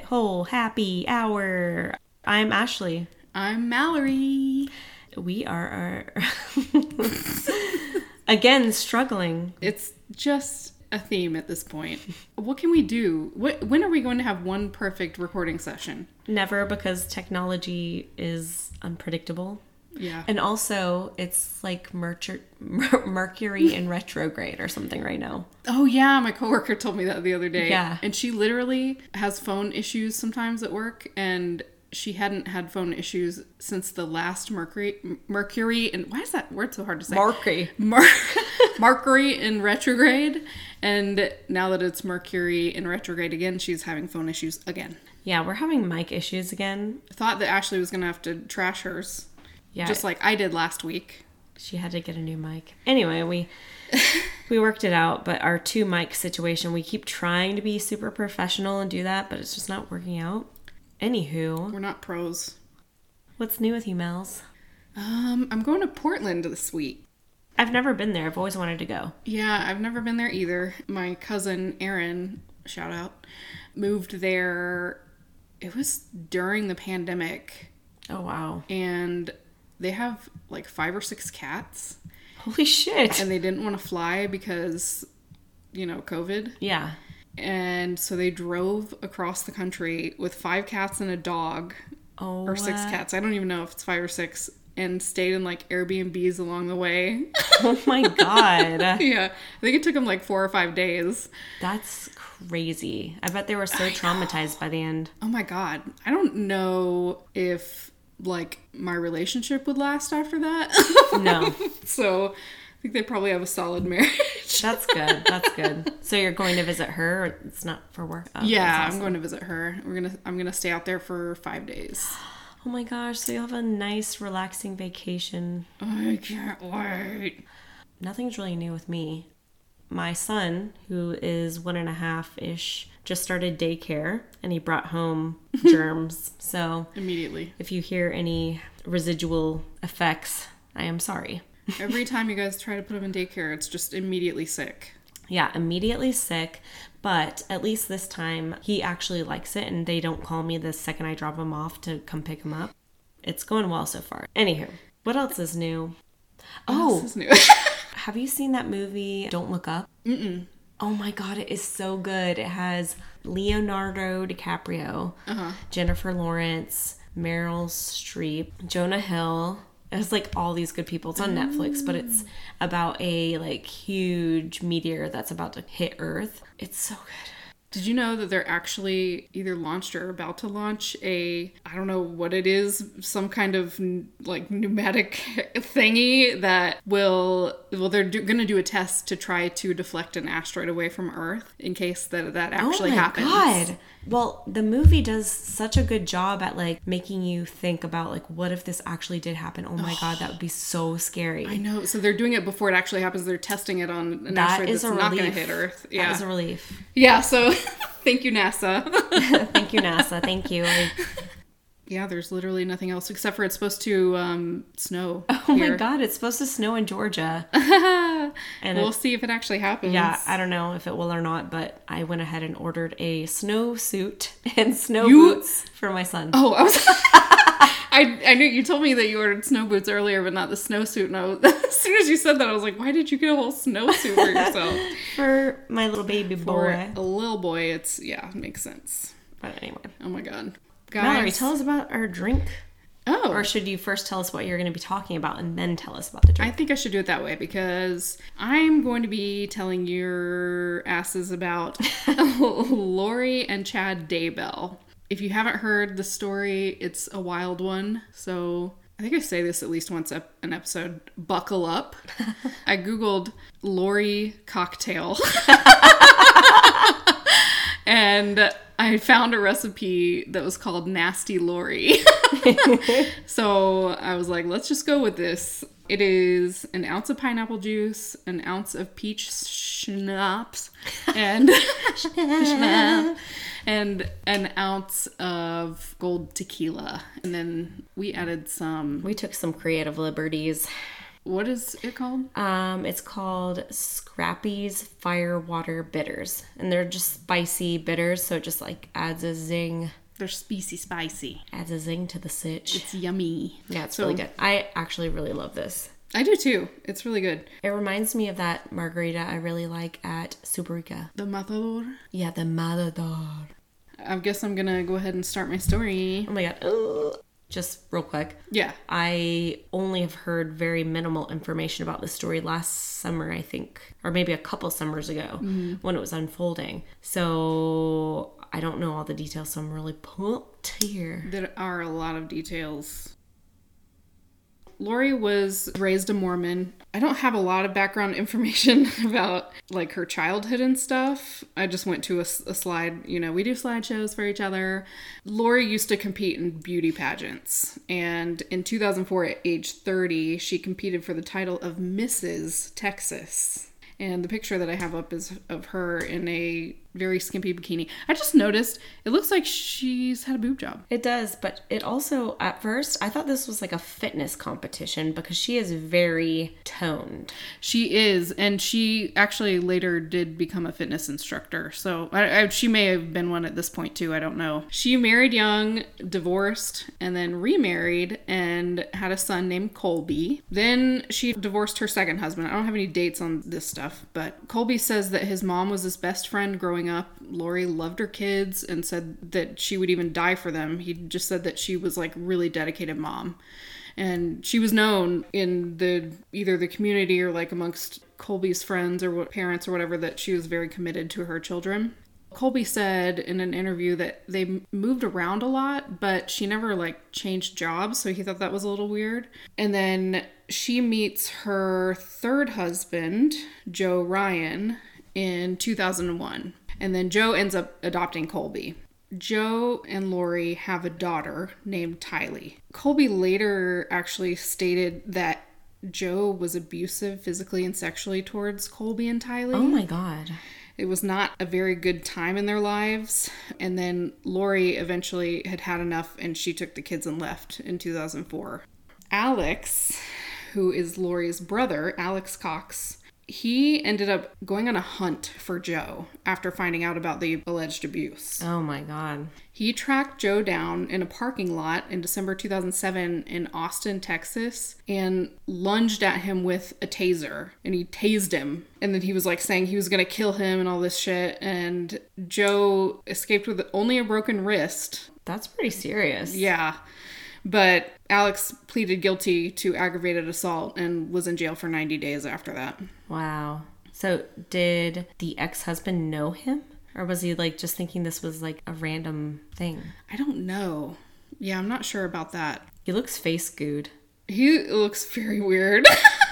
whole happy hour. I'm Ashley. I'm Mallory. We are again struggling. It's just a theme at this point. What can we do? When are we going to have one perfect recording session? Never, because technology is unpredictable. Yeah. And also, it's like Mercury in retrograde or something right now. Oh, yeah. My coworker told me that the other day. Yeah. And she literally has phone issues sometimes at work. And she hadn't had phone issues since the last Mercury. And why is that word so hard to say? Mercury in retrograde. And now that it's Mercury in retrograde again, she's having phone issues again. Yeah, we're having mic issues again. I thought that Ashley was going to have to trash hers. Yeah. Just like I did last week. She had to get a new mic. Anyway, we worked it out, but our 2 mic situation, we keep trying to be super professional and do that, but it's just not working out. Anywho. We're not pros. What's new with you, Mels? I'm going to Portland this week. I've never been there. I've always wanted to go. Yeah, I've never been there either. My cousin Erin, shout out, moved there. It was during the pandemic. Oh, wow. And they have like 5 or 6 cats. Holy shit. And they didn't want to fly because, COVID. Yeah. And so they drove across the country with 5 cats and a dog. Oh. Or 6 cats. I don't even know if it's 5 or 6. And stayed in like Airbnbs along the way. Oh my God. Yeah. I think it took them like 4 or 5 days. That's crazy. I bet they were so traumatized by the end. Oh my God. I don't know if like my relationship would last after that. No. So I think they probably have a solid marriage. That's good. That's good. So you're going to visit her? Or it's not for work? Oh, yeah, awesome. I'm going to visit her. I'm gonna stay out there for 5 days. Oh my gosh, so you'll have a nice, relaxing vacation. I can't wait. Nothing's really new with me. My son, who is 1.5-ish, just started daycare, and he brought home germs. So Immediately. if you hear any residual effects, I am sorry. Every time you guys try to put him in daycare, it's just immediately sick. Yeah, immediately sick, but at least this time he actually likes it, and they don't call me the second I drop him off to come pick him up. It's going well so far. Anywho, what else is new? What else is new? Have you seen that movie, Don't Look Up? Mm-mm. Oh my God, it is so good. It has Leonardo DiCaprio, Jennifer Lawrence, Meryl Streep, Jonah Hill. It has like all these good people. It's on Netflix, but it's about a like huge meteor that's about to hit Earth. It's so good. Did you know that they're actually either launched or about to launch I don't know what it is, some kind of like pneumatic thingy that they're going to do a test to try to deflect an asteroid away from Earth in case that actually happens. Oh my God. Well, the movie does such a good job at like making you think about like, what if this actually did happen? Oh my God, that would be so scary. I know. So they're doing it before it actually happens. They're testing it on an asteroid that's not going to hit Earth. Yeah. That is a relief. Yeah. So thank you, NASA. Thank you, NASA. Thank you. Yeah, there's literally nothing else except for it's supposed to snow. Oh my God, it's supposed to snow in Georgia. And we'll see if it actually happens. Yeah, I don't know if it will or not, but I went ahead and ordered a snowsuit and snow boots for my son. Oh, I knew you told me that you ordered snow boots earlier, but not the snowsuit. And as soon as you said that, I was like, why did you get a whole snowsuit for yourself? For my little baby boy. For a little boy, it makes sense. But anyway. Oh my God. Guys. Mallory, tell us about our drink. Oh. Or should you first tell us what you're going to be talking about and then tell us about the drink? I think I should do it that way because I'm going to be telling your asses about Lori and Chad Daybell. If you haven't heard the story, it's a wild one. So I think I say this at least once an episode. Buckle up. I Googled Lori cocktail. And I found a recipe that was called Nasty Lori. So I was like, let's just go with this. It is an ounce of pineapple juice, an ounce of peach schnapps, and and an ounce of gold tequila. And then we added some... We took some creative liberties. What is it called? It's called Scrappy's Firewater Bitters. And they're just spicy bitters, so it just like adds a zing They're spicy. Adds a zing to the sitch. It's yummy. Yeah, it's really good. I actually really love this. I do too. It's really good. It reminds me of that margarita I really like at Superica. The Matador? Yeah, the Matador. I guess I'm gonna go ahead and start my story. Oh my god. Ugh. Just real quick. Yeah. I only have heard very minimal information about this story last summer, I think. Or maybe a couple summers ago when it was unfolding. So I don't know all the details, so I'm really pumped here. There are a lot of details. Lori was raised a Mormon. I don't have a lot of background information about like her childhood and stuff. I just went to a slide, you know, we do slideshows for each other. Lori used to compete in beauty pageants. And in 2004, at age 30, she competed for the title of Mrs. Texas. And the picture that I have up is of her in a very skimpy bikini. I just noticed it looks like she's had a boob job. It does, but it also, at first, I thought this was like a fitness competition because she is very toned. She is, and she actually later did become a fitness instructor. So she may have been one at this point too. I don't know. She married young, divorced, and then remarried and had a son named Colby. Then she divorced her second husband. I don't have any dates on this stuff, but Colby says that his mom was his best friend growing up. Lori loved her kids and said that she would even die for them. He just said that she was like really dedicated mom. And she was known in either the community or like amongst Colby's friends or parents or whatever that she was very committed to her children. Colby said in an interview that they moved around a lot, but she never like changed jobs, so he thought that was a little weird. And then she meets her third husband, Joe Ryan, in 2001. And then Joe ends up adopting Colby. Joe and Lori have a daughter named Tylee. Colby later actually stated that Joe was abusive physically and sexually towards Colby and Tylee. Oh my God. It was not a very good time in their lives. And then Lori eventually had enough and she took the kids and left in 2004. Alex, who is Lori's brother, Alex Cox, he ended up going on a hunt for Joe after finding out about the alleged abuse. Oh my God. He tracked Joe down in a parking lot in December 2007 in Austin, Texas, and lunged at him with a taser. And he tased him. And then he was like saying he was going to kill him and all this shit. And Joe escaped with only a broken wrist. That's pretty serious. Yeah. But Alex pleaded guilty to aggravated assault and was in jail for 90 days after that. Wow. So did the ex-husband know him? Or was he like just thinking this was like a random thing? I don't know. Yeah, I'm not sure about that. He looks face gooed. He looks very weird.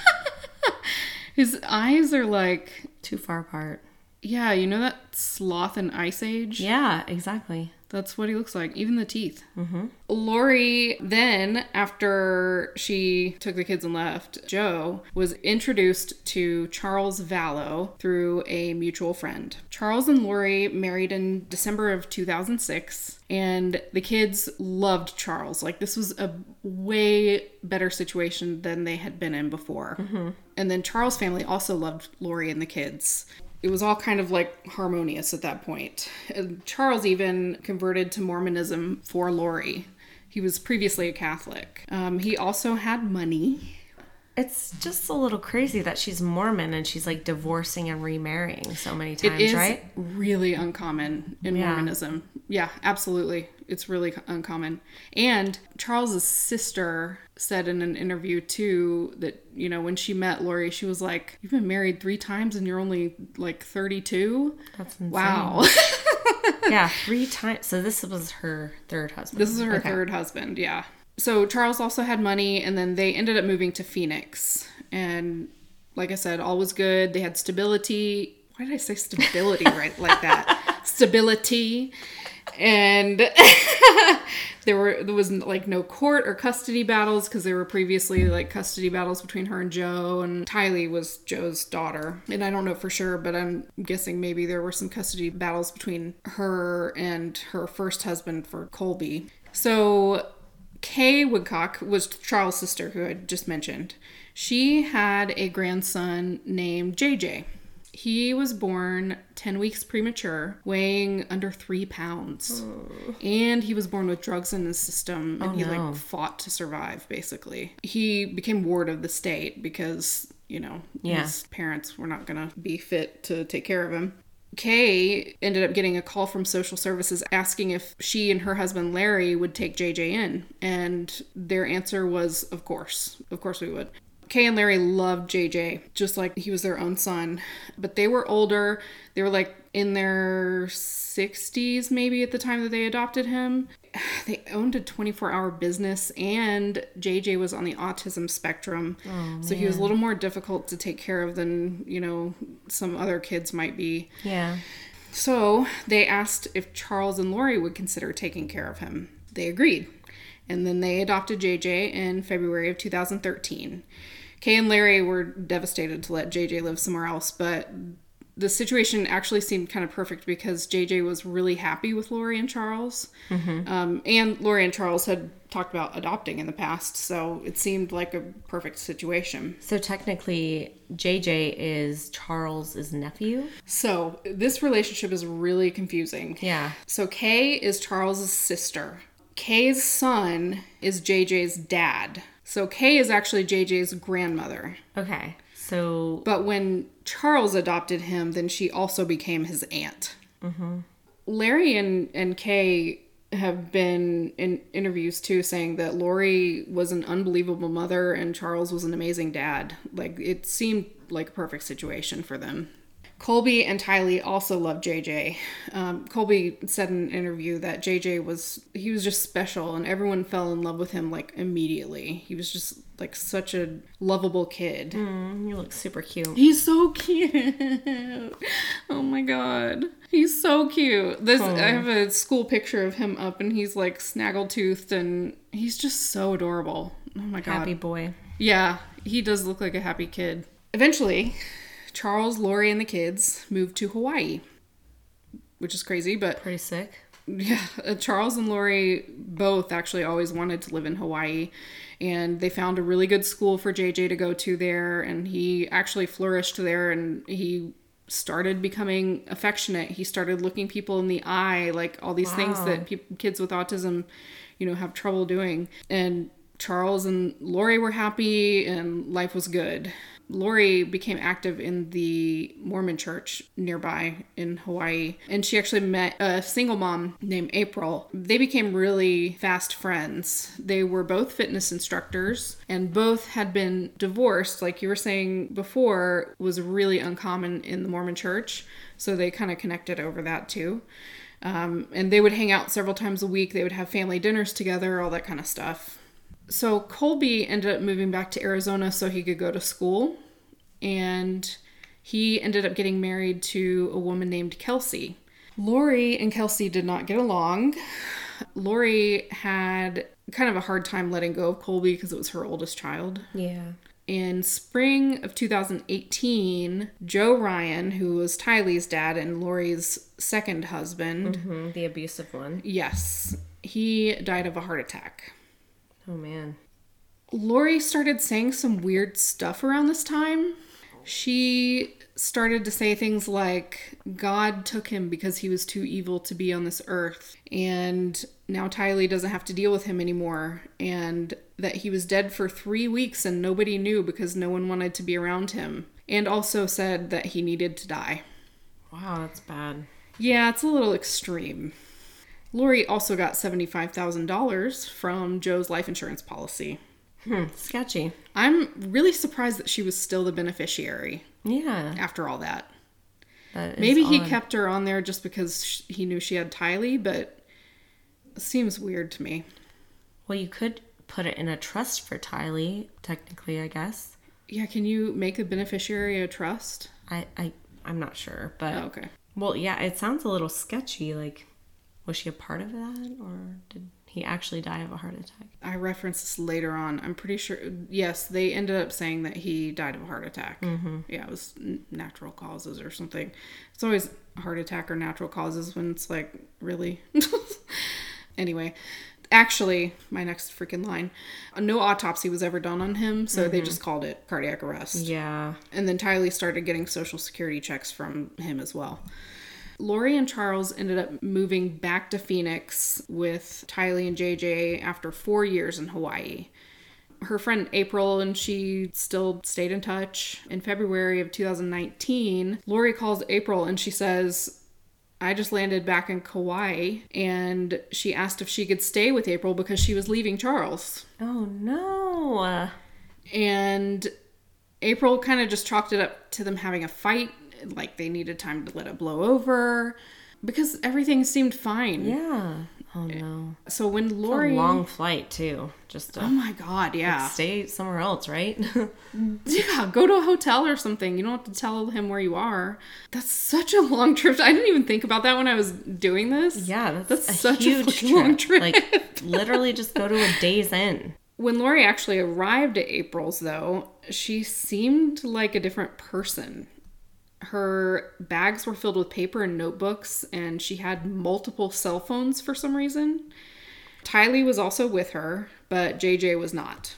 His eyes are like... too far apart. Yeah, you know that sloth in Ice Age? Yeah, exactly. That's what he looks like. Even the teeth. Mm-hmm. Lori then, after she took the kids and left, Joe was introduced to Charles Vallow through a mutual friend. Charles and Lori married in December of 2006, and the kids loved Charles. Like, this was a way better situation than they had been in before. Mm-hmm. And then Charles' family also loved Lori and the kids. It was all kind of like harmonious at that point. And Charles even converted to Mormonism for Lori. He was previously a Catholic. He also had money. It's just a little crazy that she's Mormon and she's like divorcing and remarrying so many times, it is right? Really uncommon in Mormonism. Yeah, absolutely. It's really uncommon. And Charles's sister said in an interview too that, you know, when she met Lori, she was like, "You've been married 3 times and you're only like 32?" That's insane. Wow. Yeah, 3 times. So this was her third husband. This is her third husband, yeah. So Charles also had money, and then they ended up moving to Phoenix. And like I said, all was good. They had stability. Why did I say stability right like that? Stability. And there was like no court or custody battles because there were previously like custody battles between her and Joe, and Tylee was Joe's daughter. And I don't know for sure, but I'm guessing maybe there were some custody battles between her and her first husband for Colby. So Kay Woodcock was Charles' sister, who I just mentioned. She had a grandson named JJ. He was born 10 weeks premature, weighing under 3 pounds. Oh. And he was born with drugs in his system, and he like fought to survive, basically. He became ward of the state because, you know, his parents were not going to be fit to take care of him. Kay ended up getting a call from social services asking if she and her husband Larry would take JJ in. And their answer was, of course. Of course we would. Kay and Larry loved JJ, just like he was their own son. But they were older. They were like in their 60s maybe at the time that they adopted him. They owned a 24-hour business, and JJ was on the autism spectrum. Oh, so he was a little more difficult to take care of than, you know, some other kids might be. Yeah. So they asked if Charles and Lori would consider taking care of him. They agreed. And then they adopted JJ in February of 2013. Kay and Larry were devastated to let JJ live somewhere else, but the situation actually seemed kind of perfect because JJ was really happy with Lori and Charles. Mm-hmm. And Lori and Charles had talked about adopting in the past, so it seemed like a perfect situation. So technically, JJ is Charles's nephew? So this relationship is really confusing. Yeah. So Kay is Charles's sister. Kay's son is JJ's dad. So Kay is actually JJ's grandmother. Okay. So... But when Charles adopted him, then she also became his aunt. Mm-hmm. Larry and Kay have been in interviews too saying that Lori was an unbelievable mother and Charles was an amazing dad. Like, it seemed like a perfect situation for them. Colby and Tylee also loved JJ. Colby said in an interview that JJ was just special and everyone fell in love with him like immediately. He was just like such a lovable kid. He looks super cute. He's so cute. Oh my God. He's so cute. I have a school picture of him up and he's like snaggle-toothed and he's just so adorable. Oh my God. Happy boy. Yeah, he does look like a happy kid. Eventually, Charles, Lori, and the kids moved to Hawaii, which is crazy, but... Pretty sick. Yeah, Charles and Lori both actually always wanted to live in Hawaii, and they found a really good school for JJ to go to there, and he actually flourished there, and he started becoming affectionate. He started looking people in the eye, like all these things that kids with autism, you know, have trouble doing. And Charles and Lori were happy, and life was good. Lori became active in the Mormon church nearby in Hawaii, and she actually met a single mom named April. They became really fast friends. They were both fitness instructors, and both had been divorced, like you were saying before, was really uncommon in the Mormon church, so they kind of connected over that too. And they would hang out several times a week. They would have family dinners together, all that kind of stuff. So Colby ended up moving back to Arizona so he could go to school, and he ended up getting married to a woman named Kelsey. Lori and Kelsey did not get along. Lori had kind of a hard time letting go of Colby because it was her oldest child. Yeah. In spring of 2018, Joe Ryan, who was Tylee's dad and Lori's second husband... the abusive one. Yes. He died of a heart attack. Oh, man. Lori started saying some weird stuff around this time. She started to say things like, God took him because he was too evil to be on this earth, and now Tylee doesn't have to deal with him anymore, and that he was dead for 3 weeks and nobody knew because no one wanted to be around him, and also said that he needed to die. Wow, that's bad. Yeah, it's a little extreme. Lori also got $75,000 from Joe's life insurance policy. Sketchy. I'm really surprised that she was still the beneficiary. Yeah. After all that. Maybe he kept her on there just because he knew she had Tylee, but it seems weird to me. Well, you could put it in a trust for Tylee, technically, I guess. Yeah, can you make a beneficiary a trust? I'm not sure, but... Oh, okay. Well, yeah, it sounds a little sketchy, like... Was she a part of that, or did he actually die of a heart attack? I reference this later on. I'm pretty sure, yes, they ended up saying that he died of a heart attack. Mm-hmm. Yeah, it was natural causes or something. It's always a heart attack or natural causes when it's like, really? Anyway, Actually, my next freaking line. No autopsy was ever done on him, so they just called it cardiac arrest. Yeah. And then Tylee started getting social security checks from him as well. Lori and Charles ended up moving back to Phoenix with Tylee and JJ after 4 years in Hawaii. Her friend April and she still stayed in touch. In February of 2019, Lori calls April and she says, I just landed back in Kauai, and she asked if she could stay with April because she was leaving Charles. Oh, no. And April kind of just chalked it up to them having a fight, like they needed time to let it blow over, because everything seemed fine. Yeah. Oh, no. So when Lori... It's a long flight, too. Just to, oh, my God, yeah. like, stay somewhere else, right? Yeah, go to a hotel or something. You don't have to tell him where you are. That's such a long trip. I didn't even think about that when I was doing this. Yeah, that's such huge a long trip. Like, literally just go to a Days Inn. When Lori actually arrived at April's, though, she seemed like a different person. Her bags were filled with paper and notebooks, and she had multiple cell phones for some reason. Tylee was also with her, but JJ was not.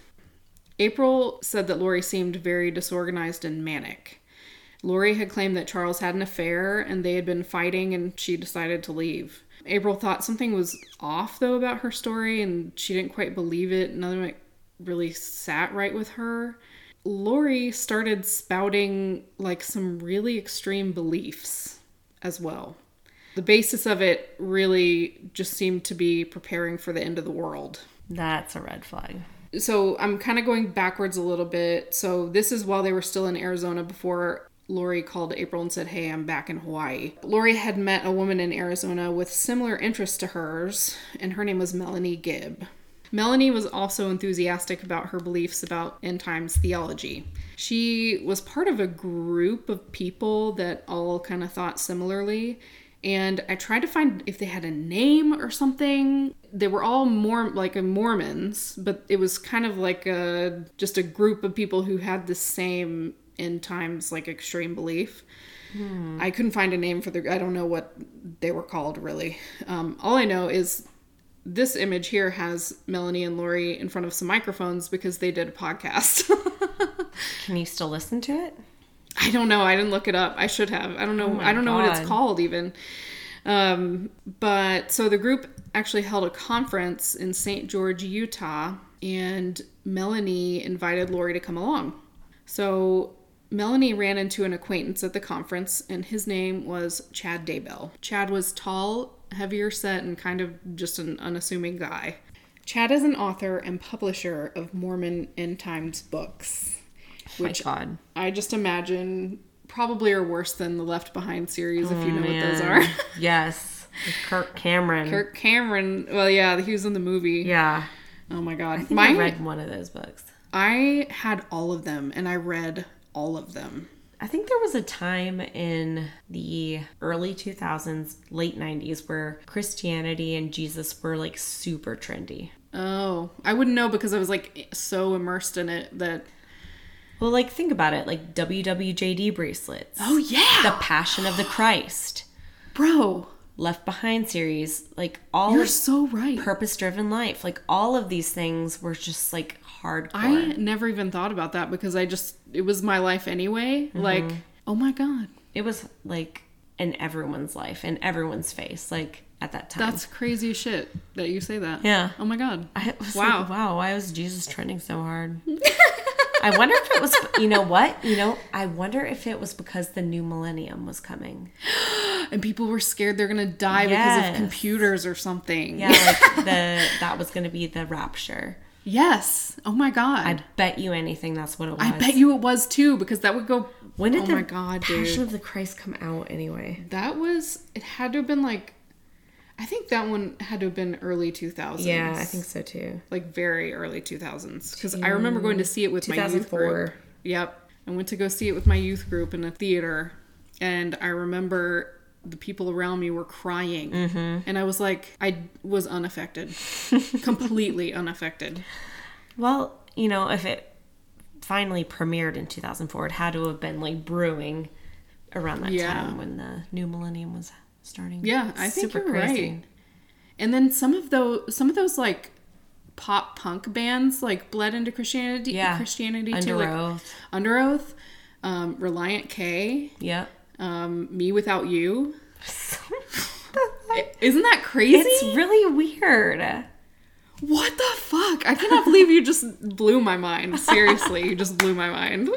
April said that Lori seemed very disorganized and manic. Lori had claimed that Charles had an affair, and they had been fighting, and she decided to leave. April thought something was off, though, about her story, and she didn't quite believe it. None of it really sat right with her. Lori started spouting like some really extreme beliefs as well. The basis of it really just seemed to be preparing for the end of the world. That's a red flag. So I'm kind of going backwards a little bit. So this is while they were still in Arizona before Lori called April and said, hey, I'm back in Hawaii. Lori had met a woman in Arizona with similar interests to hers, and her name was Melanie Gibb. Melanie was also enthusiastic about her beliefs about end times theology. She was part of a group of people that all kind of thought similarly, and I tried to find if they had a name or something. They were all more like Mormons, but it was kind of like just a group of people who had the same end times like extreme belief. I couldn't find a name for I don't know what they were called really. All I know is this image here has Melanie and Lori in front of some microphones because they did a podcast. Can you still listen to it? I don't know. I didn't look it up. I should have. I don't know. Oh I don't know what it's God. called even. But so the group actually held a conference in St. George, Utah, and Melanie invited Lori to come along. So Melanie ran into an acquaintance at the conference, and his name was Chad Daybell. Chad was tall, heavier set, and kind of just an unassuming guy. Chad is an author and publisher of Mormon End Times books, which God. I just imagine probably are worse than the Left Behind series, if you know what those are. Yes. With Kirk Cameron. Kirk Cameron, well, yeah, he was in the movie. Yeah. Oh my God. I think I read one of those books. I had all of them, and I read all of them. I think there was a time in the early 2000s, late 90s, where Christianity and Jesus were like super trendy. Oh, I wouldn't know because I was like so immersed in it that... Well, like think about it, like WWJD bracelets. Oh, yeah! The Passion of the Christ. Bro. Left Behind series. Like all You're of so right. Purpose-driven life. Like all of these things were just like hardcore. I never even thought about that because it was my life anyway. Mm-hmm. Like, oh my God. It was like in everyone's life, in everyone's face, like at that time. That's crazy shit that you say that. Yeah. Oh my God. I was wow. Like, wow, why was Jesus trending so hard? I wonder if it was, you know what? I wonder if it was because the new millennium was coming. And people were scared they're going to die because of computers or something. Yeah, like that was going to be the rapture. Yes. Oh my God. I bet you anything that's what it was. I bet you it was too, because that would go... When did oh the my God, Passion of the Christ come out anyway? It had to have been like... I think that one had to have been early 2000s. Yeah, I think so too. Like very early 2000s. Because I remember going to see it with my youth group. Yep. I went to go see it with my youth group in a theater. And I remember the people around me were crying. Mm-hmm. And I was like, I was unaffected. Completely unaffected. Well, if it finally premiered in 2004, it had to have been like brewing around that time when the new millennium was starting. Yeah, I think you're right. And then some of those like pop punk bands like bled into Christianity. Yeah. Christianity Under too. Like Oath. Under Oath. Reliant K. Yep. Me Without You. Isn't that crazy? It's really weird. What the fuck? I cannot believe you just blew my mind. Seriously, you just blew my mind.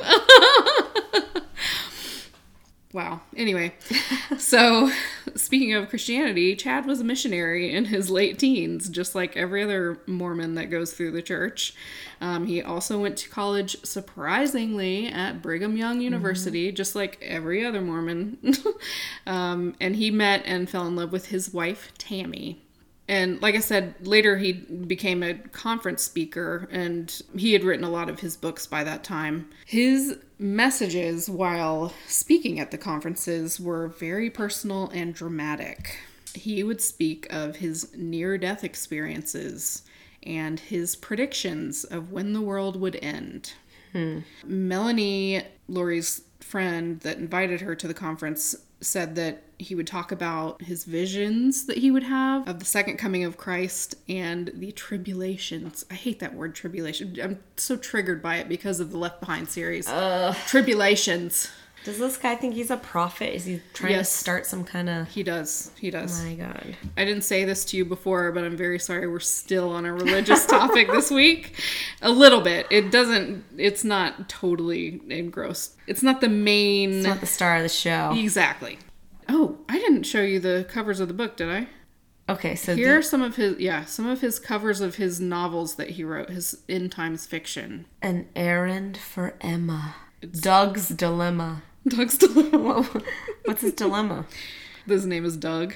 Wow. Anyway, so speaking of Christianity, Chad was a missionary in his late teens, just like every other Mormon that goes through the church. He also went to college, surprisingly, at Brigham Young University, just like every other Mormon. And he met and fell in love with his wife, Tammy. And like I said, later he became a conference speaker, and he had written a lot of his books by that time. His messages while speaking at the conferences were very personal and dramatic. He would speak of his near-death experiences and his predictions of when the world would end. Melanie, Lori's friend that invited her to the conference, said that he would talk about his visions that he would have of the second coming of Christ and the tribulations. I hate that word, tribulation. I'm so triggered by it because of the Left Behind series. Tribulations. Does this guy think he's a prophet? Is he trying to start some kind of... He does. Oh my God. I didn't say this to you before, but I'm very sorry we're still on a religious topic this week. A little bit. It's not totally engrossed. It's not the main... It's not the star of the show. Exactly. Oh, I didn't show you the covers of the book, did I? Okay, so... Here are some of his covers of his novels that he wrote, his end times fiction. An Errand for Emma. Doug's Dilemma. Doug's Dilemma. What's his dilemma? His name is Doug.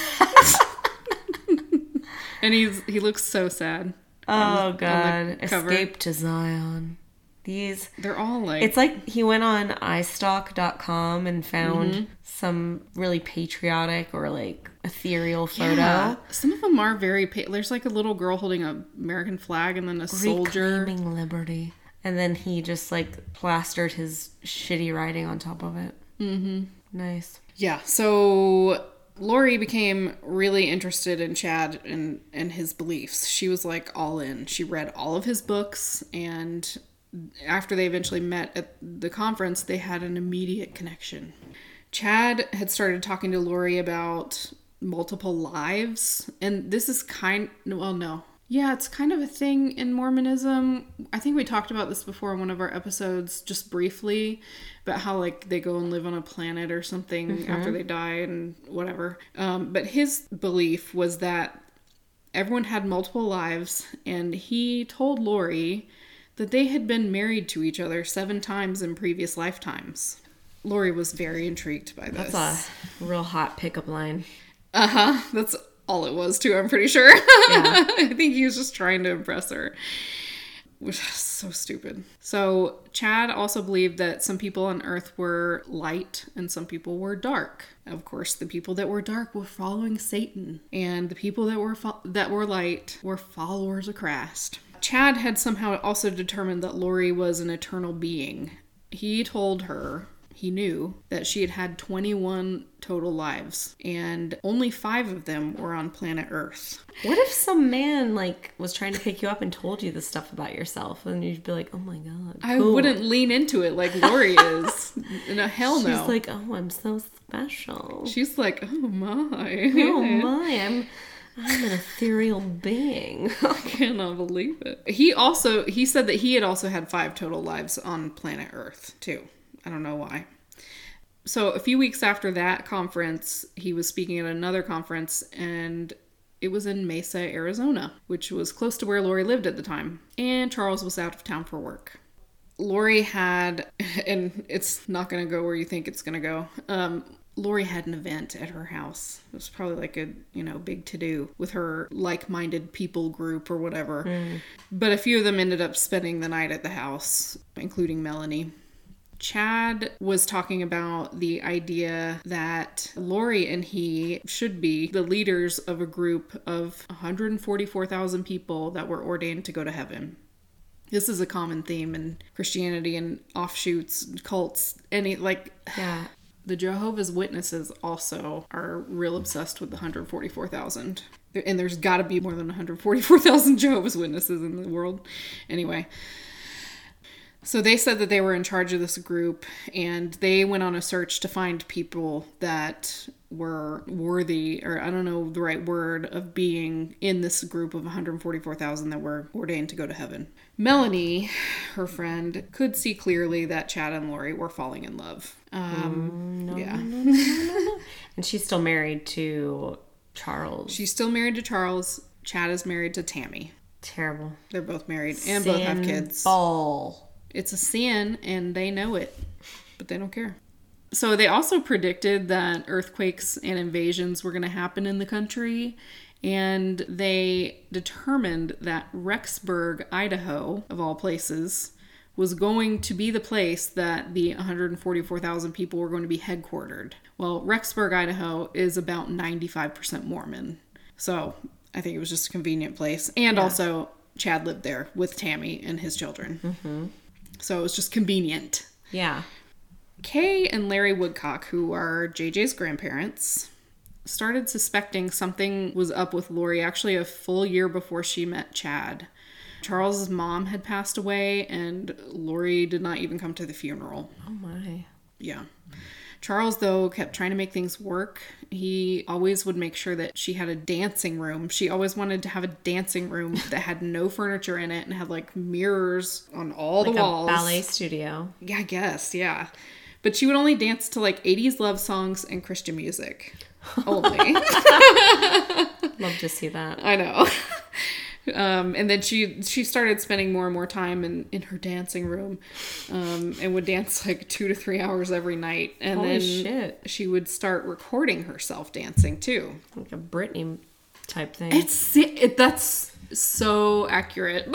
And he looks so sad. Oh God. Escape to Zion. They're all like... It's like he went on iStock.com and found some really patriotic or like ethereal photo. Yeah. Some of them are very... There's like a little girl holding an American flag and then a soldier. Reclaiming liberty. And then he just like plastered his shitty writing on top of it. Mm-hmm. Nice. Yeah. So Lori became really interested in Chad and his beliefs. She was like all in. She read all of his books, and after they eventually met at the conference, they had an immediate connection. Chad had started talking to Lori about multiple lives, and this is it's kind of a thing in Mormonism. I think we talked about this before in one of our episodes, just briefly, about how like they go and live on a planet or something after they die and whatever. But his belief was that everyone had multiple lives, and he told Lori that they had been married to each other 7 times in previous lifetimes. Lori was very intrigued by this. That's a real hot pickup line. That's all it was too, I'm pretty sure. Yeah. I think he was just trying to impress her, which is so stupid. So Chad also believed that some people on Earth were light and some people were dark. Of course, the people that were dark were following Satan, and the people that were light were followers of Christ. Chad had somehow also determined that Lori was an eternal being. He told her he knew that she had 21 total lives, and only 5 of them were on planet Earth. What if some man like was trying to pick you up and told you this stuff about yourself, and you'd be like, "Oh my God, cool." I wouldn't lean into it like Lori is. No, hell no. She's like, "Oh, I'm so special." She's like, "Oh my, oh my, I'm an ethereal being." I cannot believe it. He said that he had also had 5 total lives on planet Earth too. I don't know why. So a few weeks after that conference, he was speaking at another conference, and it was in Mesa, Arizona, which was close to where Lori lived at the time. And Charles was out of town for work. Lori had, and it's not going to go where you think it's going to go. Lori had an event at her house. It was probably like a, big to-do with her like-minded people group or whatever. But a few of them ended up spending the night at the house, including Melanie. Chad was talking about the idea that Lori and he should be the leaders of a group of 144,000 people that were ordained to go to heaven. This is a common theme in Christianity and offshoots, cults, Yeah. The Jehovah's Witnesses also are real obsessed with the 144,000. And there's got to be more than 144,000 Jehovah's Witnesses in the world. Anyway. So they said that they were in charge of this group, and they went on a search to find people that were worthy, or I don't know the right word, of being in this group of 144,000 that were ordained to go to heaven. Melanie, her friend, could see clearly that Chad and Lori were falling in love. No. And she's still married to Charles. She's still married to Charles. Chad is married to Tammy. Terrible. They're both married and both have kids. Ball. It's a sin, and they know it, but they don't care. So they also predicted that earthquakes and invasions were going to happen in the country, and they determined that Rexburg, Idaho, of all places, was going to be the place that the 144,000 people were going to be headquartered. Well, Rexburg, Idaho is about 95% Mormon. So I think it was just a convenient place. And also, Chad lived there with Tammy and his children. Mm-hmm. So it was just convenient. Yeah. Kay and Larry Woodcock, who are JJ's grandparents, started suspecting something was up with Lori actually a full year before she met Chad. Charles's mom had passed away, and Lori did not even come to the funeral. Oh my. Yeah. Charles, though, kept trying to make things work. He always would make sure that she had a dancing room. She always wanted to have a dancing room that had no furniture in it and had, like, mirrors on all the walls. Like a ballet studio. Yeah, I guess, yeah. But she would only dance to, like, 80s love songs and Christian music. Only. Love to see that. I know. And then she started spending more and more time in her dancing room, and would dance like 2 to 3 hours every night. And Holy then shit. She would start recording herself dancing too. Like a Britney type thing. That's so accurate.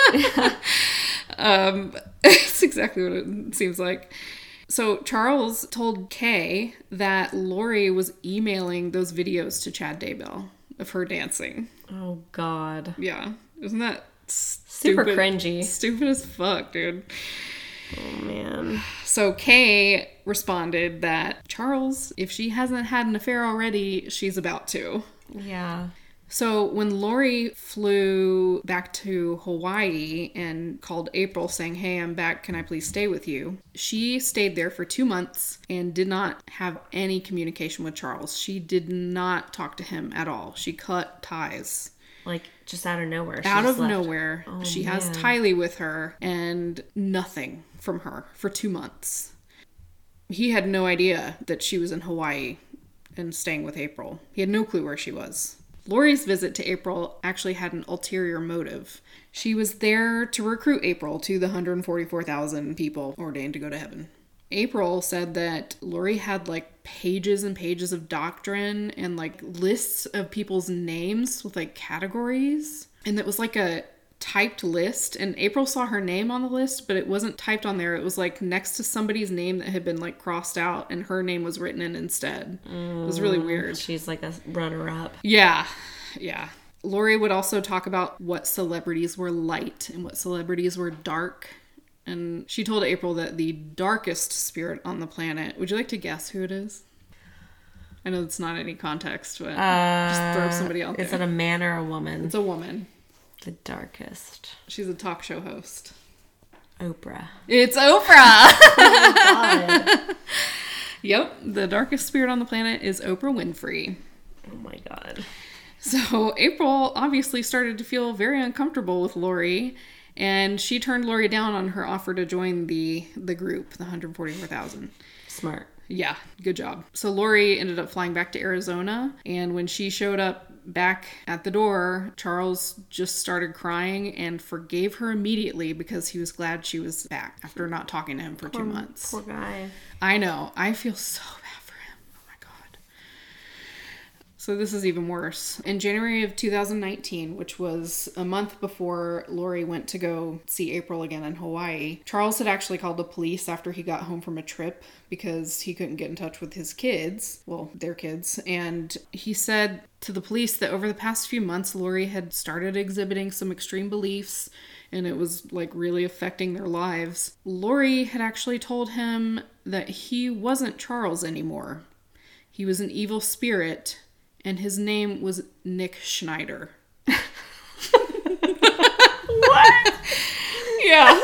It's exactly what it seems like. So Charles told Kay that Lori was emailing those videos to Chad Daybell of her dancing. Oh, God. Yeah. Isn't that Super cringy. Stupid as fuck, dude. Oh, man. So Kay responded that Charles, if she hasn't had an affair already, she's about to. Yeah. So when Lori flew back to Hawaii and called April saying, "Hey, I'm back. Can I please stay with you?" She stayed there for 2 months and did not have any communication with Charles. She did not talk to him at all. She cut ties. Like, just out of nowhere. Out of nowhere. Oh, she man. has Tylee with her and nothing from her for 2 months. He had no idea that she was in Hawaii and staying with April. He had no clue where she was. Lori's visit to April actually had an ulterior motive. She was there to recruit April to the 144,000 people ordained to go to heaven. April said that Lori had like pages and pages of doctrine and like lists of people's names with like categories. And it was like a typed list, and April saw her name on the list, but it wasn't typed on there. It was like next to somebody's name that had been like crossed out, and her name was written in instead. It was really weird. She's like a runner-up. Yeah. Lori would also talk about what celebrities were light and what celebrities were dark. And she told April that the darkest spirit on the planet, would you like to guess who it is? I know it's not any context, but just throw somebody out there. Is it a man or a woman? It's a woman. The darkest. She's a talk show host. Oprah. It's Oprah! Oh, God. Yep, the darkest spirit on the planet is Oprah Winfrey. Oh, my God. So April obviously started to feel very uncomfortable with Lori, and she turned Lori down on her offer to join the group, the 144,000. Smart. Yeah, good job. So Lori ended up flying back to Arizona, and when she showed up back at the door, Charles just started crying and forgave her immediately because he was glad she was back after not talking to him for 2 months. Poor guy. I know. I feel so bad for him. Oh my God. So this is even worse. In January of 2019, which was a month before Lori went to go see April again in Hawaii, Charles had actually called the police after he got home from a trip because he couldn't get in touch with his kids. Well, their kids. And he said to the police that over the past few months, Lori had started exhibiting some extreme beliefs and it was like really affecting their lives. Lori had actually told him that he wasn't Charles anymore. He was an evil spirit, and his name was Nick Schneider. What? Yeah.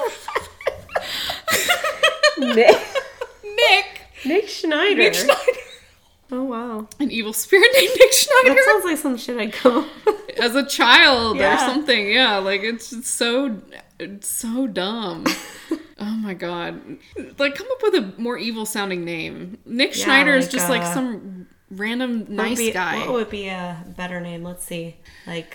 Nick Schneider. Nick Schneider. Oh, wow. An evil spirit named Nick Schneider. That sounds like some shit I'd come up with. As a child Yeah. or something. Yeah, like it's so dumb. Oh my god. Like, come up with a more evil sounding name. Nick Yeah, Schneider is like, just like some random nice guy. What would be a better name? Let's see. Like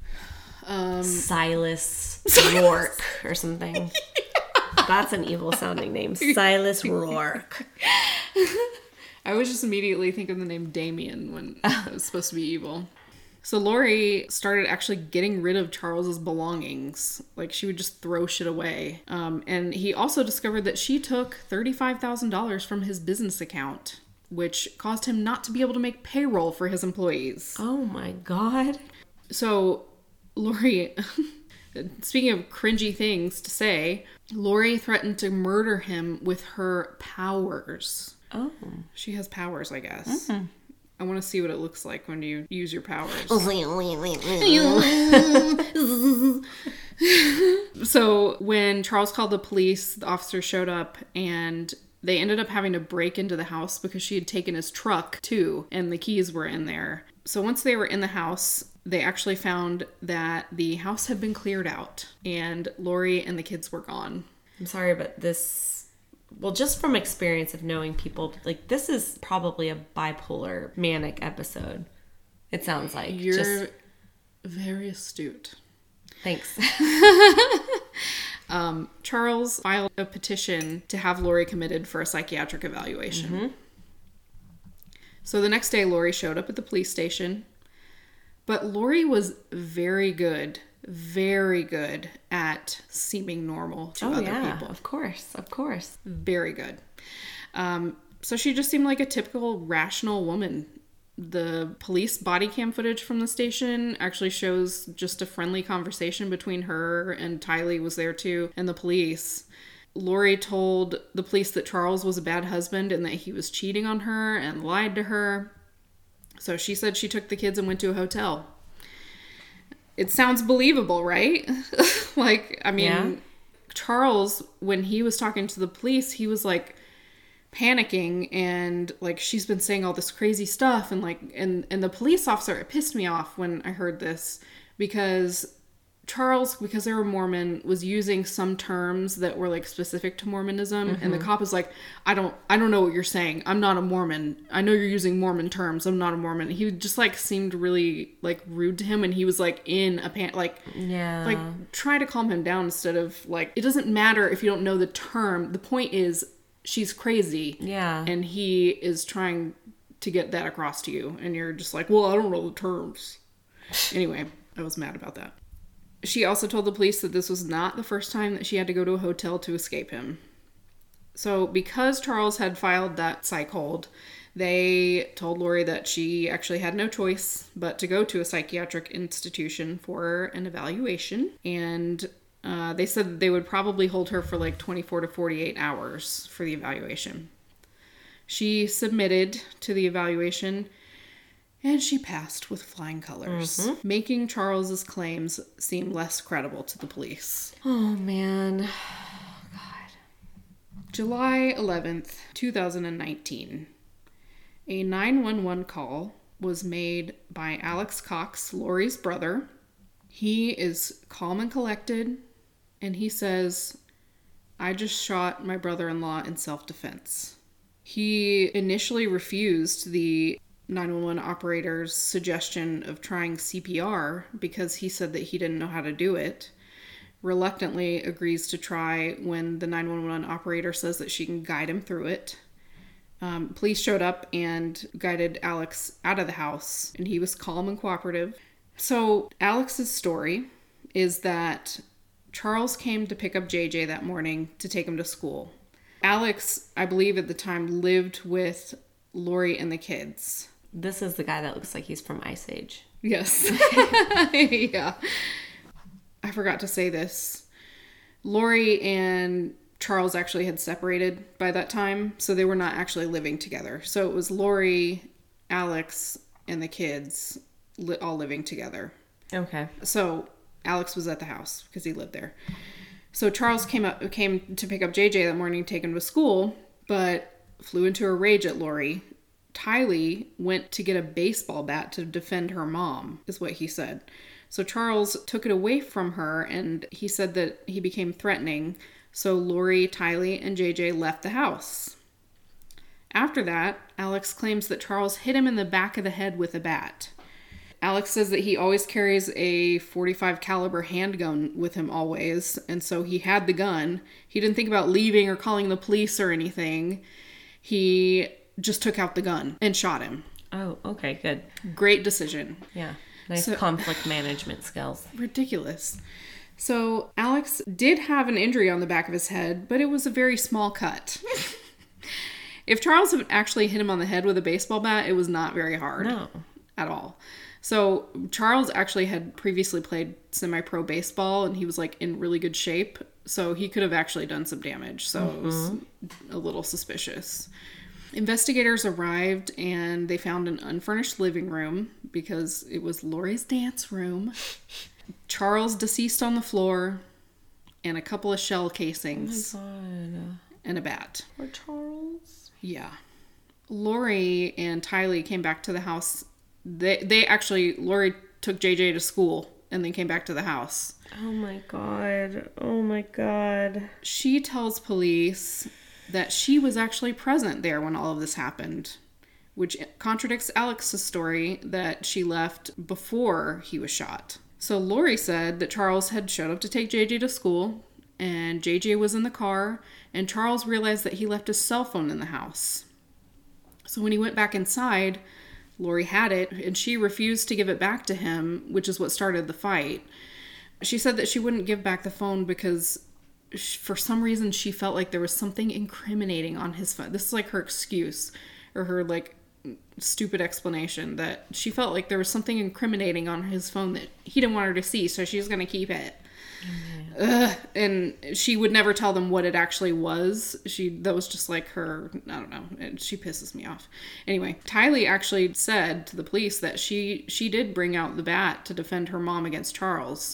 Silas Rourke or something. That's an evil sounding name. Silas Rourke. I was just immediately thinking of the name Damien when it was supposed to be evil. So Lori started actually getting rid of Charles's belongings. Like, she would just throw shit away. And he also discovered that she took $35,000 from his business account, which caused him not to be able to make payroll for his employees. Oh my god. So Lori, speaking of cringy things to say, Lori threatened to murder him with her powers. Oh. She has powers, I guess. Mm-hmm. I want to see what it looks like when you use your powers. So when Charles called the police, the officers showed up and they ended up having to break into the house because she had taken his truck too, and the keys were in there. So once they were in the house, they actually found that the house had been cleared out and Lori and the kids were gone. I'm sorry, but well, just from experience of knowing people, like, this is probably a bipolar manic episode. It sounds like. You're very astute. Thanks. Charles filed a petition to have Lori committed for a psychiatric evaluation. Mm-hmm. So the next day, Lori showed up at the police station. But Lori was very good at seeming normal to other people. Of course. Very good. So she just seemed like a typical rational woman. The police body cam footage from the station actually shows just a friendly conversation between her, and Tylee was there too, and the police. Lori told the police that Charles was a bad husband and that he was cheating on her and lied to her. So she said she took the kids and went to a hotel. It sounds believable, right? Like, I mean, yeah. Charles, when he was talking to the police, he was like panicking and like, she's been saying all this crazy stuff. And like, and the police officer, it pissed me off when I heard this because Charles, because they were Mormon, was using some terms that were like specific to Mormonism. Mm-hmm. And the cop is like, I don't know what you're saying. I'm not a Mormon. I know you're using Mormon terms. I'm not a Mormon. He just like seemed really like rude to him. And he was like in a like try to calm him down instead of like, it doesn't matter if you don't know the term. The point is she's crazy. Yeah. And he is trying to get that across to you. And you're just like, well, I don't know the terms. Anyway, I was mad about that. She also told the police that this was not the first time that she had to go to a hotel to escape him. So because Charles had filed that psych hold, they told Lori that she actually had no choice but to go to a psychiatric institution for an evaluation. And they said that they would probably hold her for like 24 to 48 hours for the evaluation. She submitted to the evaluation and she passed with flying colors, making Charles's claims seem less credible to the police. Oh, man. Oh, God. July 11th, 2019. A 911 call was made by Alex Cox, Lori's brother. He is calm and collected, and he says, I just shot my brother-in-law in self-defense. He initially refused the 911 operator's suggestion of trying CPR because he said that he didn't know how to do it. Reluctantly agrees to try when the 911 operator says that she can guide him through it. Police showed up and guided Alex out of the house, and he was calm and cooperative. So Alex's story is that Charles came to pick up JJ that morning to take him to school. Alex, I believe at the time, lived with Lori and the kids. This is the guy that looks like he's from Ice Age. Yes. Yeah. I forgot to say this. Lori and Charles actually had separated by that time, so they were not actually living together. So it was Lori, Alex, and the kids all living together. Okay. So Alex was at the house because he lived there. So Charles came to pick up JJ that morning, take him to school, but flew into a rage at Lori. Tylee went to get a baseball bat to defend her mom, is what he said. So Charles took it away from her, and he said that he became threatening. So Lori, Tylee, and JJ left the house. After that, Alex claims that Charles hit him in the back of the head with a bat. Alex says that he always carries a .45 caliber handgun with him always, and so he had the gun. He didn't think about leaving or calling the police or anything. He just took out the gun and shot him. Oh, okay, good. Great decision. Yeah. Nice conflict management skills. Ridiculous. So Alex did have an injury on the back of his head, but it was a very small cut. If Charles had actually hit him on the head with a baseball bat, it was not very hard. No. At all. So Charles actually had previously played semi-pro baseball, and he was like in really good shape. So he could have actually done some damage. So it was a little suspicious. Investigators arrived, and they found an unfurnished living room because it was Lori's dance room. Charles deceased on the floor, and a couple of shell casings. Oh my God. And a bat. Poor Charles. Yeah. Lori and Tylee came back to the house. They actually, Lori took JJ to school and then came back to the house. Oh my God. Oh my God. She tells police that she was actually present there when all of this happened, which contradicts Alex's story that she left before he was shot. So Lori said that Charles had showed up to take JJ to school, and JJ was in the car, and Charles realized that he left his cell phone in the house. So when he went back inside, Lori had it, and she refused to give it back to him, which is what started the fight. She said that she wouldn't give back the phone because for some reason she felt like there was something incriminating on his phone. This is like her excuse, or her like stupid explanation, that she felt like there was something incriminating on his phone that he didn't want her to see, so she was going to keep it. And she would never tell them what it actually was. That was just like her, I don't know, she pisses me off. Anyway, Tylee actually said to the police that she did bring out the bat to defend her mom against Charles.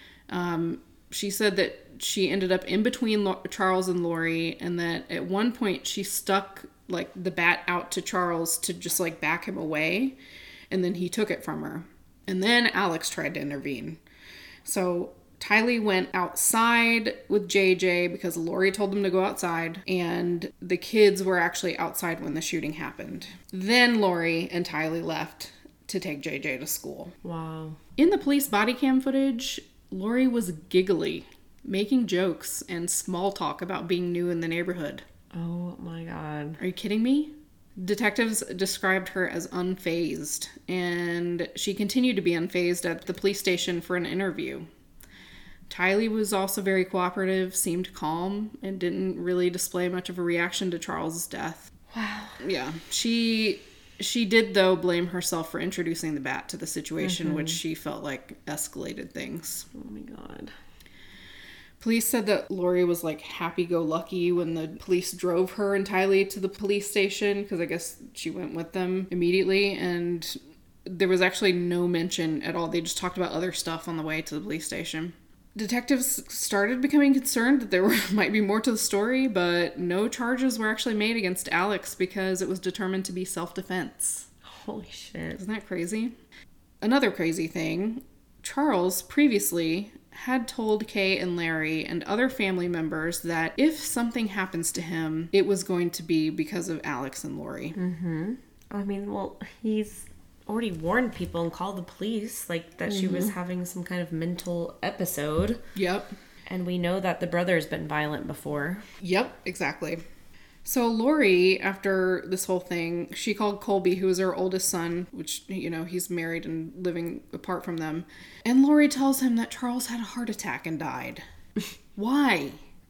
She said that she ended up in between Charles and Lori, and that at one point she stuck like the bat out to Charles to just like back him away, and then he took it from her. And then Alex tried to intervene. So Tylee went outside with JJ because Lori told them to go outside, and the kids were actually outside when the shooting happened. Then Lori and Tylee left to take JJ to school. Wow. In the police body cam footage, Lori was giggly, making jokes and small talk about being new in the neighborhood. Oh my God. Are you kidding me? Detectives described her as unfazed, and she continued to be unfazed at the police station for an interview. Tylee was also very cooperative, seemed calm, and didn't really display much of a reaction to Charles' death. Wow. Yeah. She did, though, blame herself for introducing the bat to the situation, which she felt like escalated things. Oh my God. Police said that Lori was like happy-go-lucky when the police drove her and Tylee to the police station, because I guess she went with them immediately, and there was actually no mention at all. They just talked about other stuff on the way to the police station. Detectives started becoming concerned that there might be more to the story, but no charges were actually made against Alex because it was determined to be self-defense. Holy shit. Isn't that crazy? Another crazy thing, Charles previously had told Kay and Larry and other family members that if something happens to him, it was going to be because of Alex and Lori. Mm-hmm. I mean, well, he's already warned people and called the police, like, that she was having some kind of mental episode. Yep. And we know that the brother's been violent before. Yep, exactly. So Lori, after this whole thing, she called Colby, who is her oldest son, which, you know, he's married and living apart from them. And Lori tells him that Charles had a heart attack and died. Why?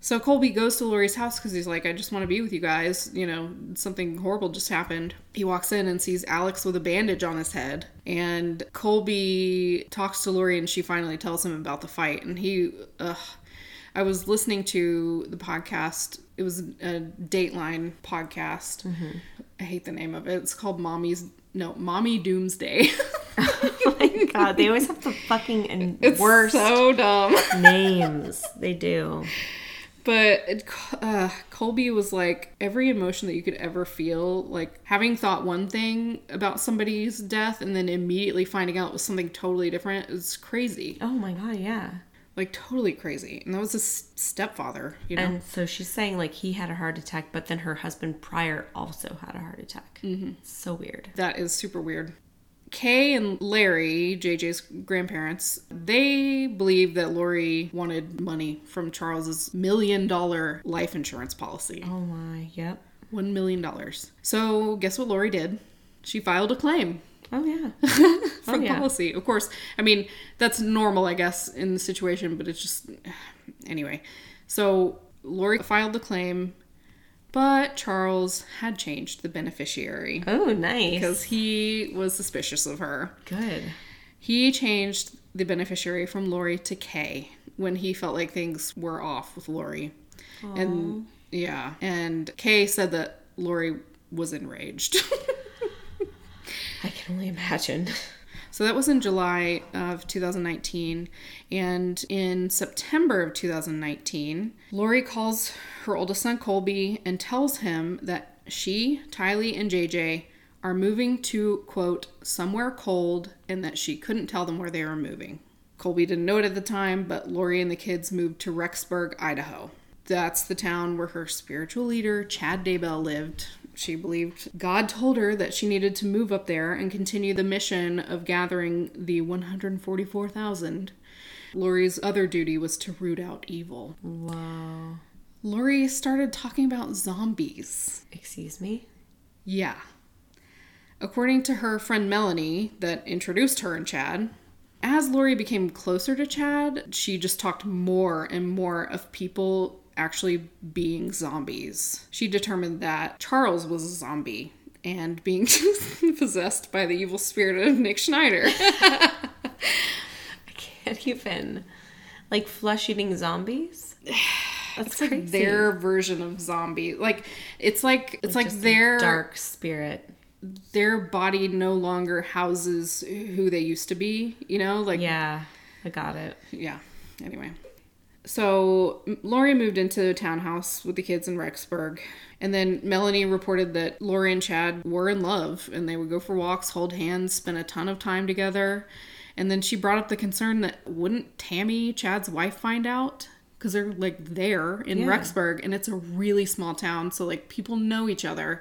So Colby goes to Lori's house because he's like, I just want to be with you guys. You know, something horrible just happened. He walks in and sees Alex with a bandage on his head. And Colby talks to Lori and she finally tells him about the fight. And I was listening to the podcast. It was a Dateline podcast. Mm-hmm. I hate the name of it. It's called Mommy Doomsday. Oh my God. They always have the fucking It's worst so dumb. names. They do. But Colby was like, every emotion that you could ever feel, like having thought one thing about somebody's death and then immediately finding out it was something totally different is crazy. Oh my God, yeah. Like totally crazy. And that was his stepfather, you know? And so she's saying like he had a heart attack, but then her husband prior also had a heart attack. Mm-hmm. So weird. That is super weird. Kay and Larry, JJ's grandparents, they believe that Lori wanted money from Charles's $1 million life insurance policy. Oh my, yep. $1 million. So guess what Lori did? She filed a claim. Oh yeah. for the policy. Of course, I mean, that's normal, I guess, in the situation, but it's just... Anyway. So Lori filed the claim. But Charles had changed the beneficiary. Oh, nice. Because he was suspicious of her. Good. He changed the beneficiary from Lori to Kay when he felt like things were off with Lori. Aww. And yeah. And Kay said that Lori was enraged. I can only imagine. So that was in July of 2019. And in September of 2019, Lori calls her oldest son, Colby, and tells him that she, Tylee, and JJ are moving to, quote, somewhere cold, and that she couldn't tell them where they were moving. Colby didn't know it at the time, but Lori and the kids moved to Rexburg, Idaho. That's the town where her spiritual leader, Chad Daybell, lived. She believed God told her that she needed to move up there and continue the mission of gathering the 144,000. Lori's other duty was to root out evil. Wow. Lori started talking about zombies. Excuse me? Yeah. According to her friend Melanie, that introduced her and Chad, as Lori became closer to Chad, she just talked more and more of people actually being zombies. She determined that Charles was a zombie and being possessed by the evil spirit of Nick Schneider. I can't even. Like flesh-eating zombies? That's it's crazy. Like their version of zombie. Like it's like their dark spirit. Their body no longer houses who they used to be, you know? Like yeah, I got it. Yeah. Anyway. So Lori moved into a townhouse with the kids in Rexburg. And then Melanie reported that Lori and Chad were in love and they would go for walks, hold hands, spend a ton of time together. And then she brought up the concern that wouldn't Tammy, Chad's wife, find out? Because they're like there in Rexburg and it's a really small town. So like people know each other.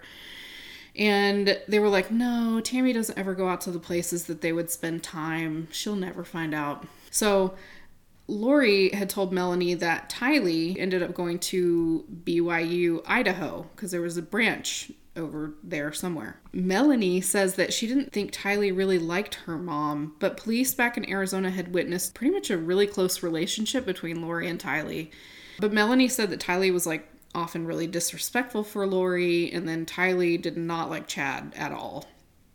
And they were like, no, Tammy doesn't ever go out to the places that they would spend time. She'll never find out. So Lori had told Melanie that Tylee ended up going to BYU, Idaho, because there was a branch over there somewhere. Melanie says that she didn't think Tylee really liked her mom, but police back in Arizona had witnessed pretty much a really close relationship between Lori and Tylee. But Melanie said that Tylee was like often really disrespectful for Lori, and then Tylee did not like Chad at all.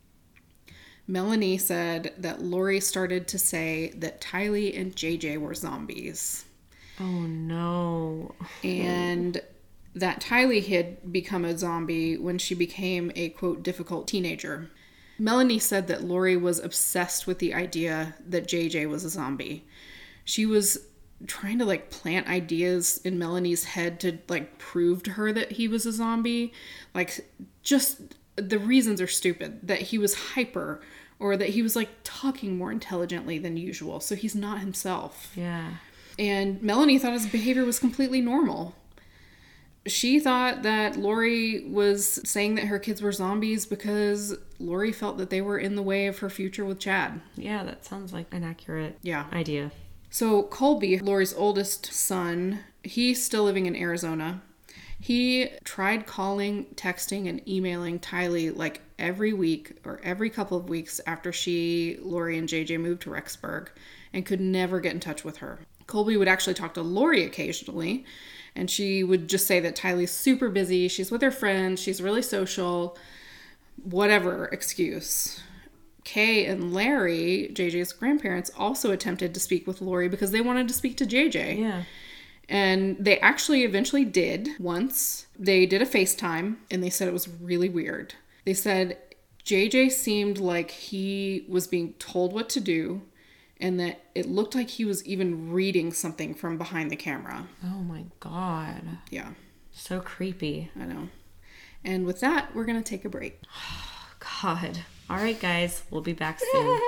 Melanie said that Lori started to say that Tylee and JJ were zombies. Oh, no. And that Tylee had become a zombie when she became a, quote, difficult teenager. Melanie said that Lori was obsessed with the idea that JJ was a zombie. She was trying to, like, plant ideas in Melanie's head to, like, prove to her that he was a zombie. Like, just the reasons are stupid. That he was hyper, or that he was, like, talking more intelligently than usual, so he's not himself. Yeah. And Melanie thought his behavior was completely normal. She thought that Lori was saying that her kids were zombies because Lori felt that they were in the way of her future with Chad. Yeah, that sounds like an accurate idea. So Colby, Lori's oldest son, he's still living in Arizona. He tried calling, texting, and emailing Tylee like every week or every couple of weeks after Lori and JJ moved to Rexburg and could never get in touch with her. Colby would actually talk to Lori occasionally, and she would just say that Tylee's super busy, she's with her friends, she's really social, whatever excuse. Kay and Larry, JJ's grandparents, also attempted to speak with Lori because they wanted to speak to JJ. Yeah. And they actually eventually did once. They did a FaceTime, and they said it was really weird. They said JJ seemed like he was being told what to do, and that it looked like he was even reading something from behind the camera. Oh my God. Yeah. So creepy. I know. And with that, we're going to take a break. God. All right, guys. We'll be back soon.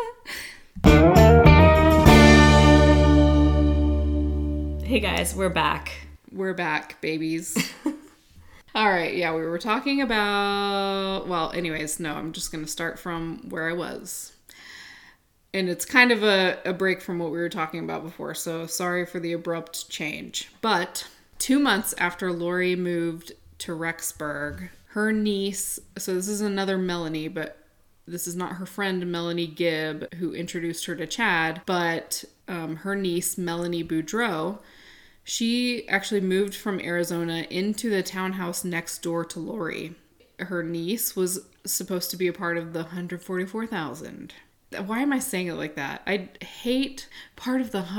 Hey, guys. We're back. We're back, babies. All right. Yeah, we were talking about... Well, anyways, no. I'm just going to start from where I was. And it's kind of a break from what we were talking about before, so sorry for the abrupt change. But 2 months after Lori moved to Rexburg, her niece, so this is another Melanie, but this is not her friend Melanie Gibb who introduced her to Chad, but her niece Melanie Boudreau, she actually moved from Arizona into the townhouse next door to Lori. Her niece was supposed to be a part of the 144,000. Why am I saying it like that? I hate part of the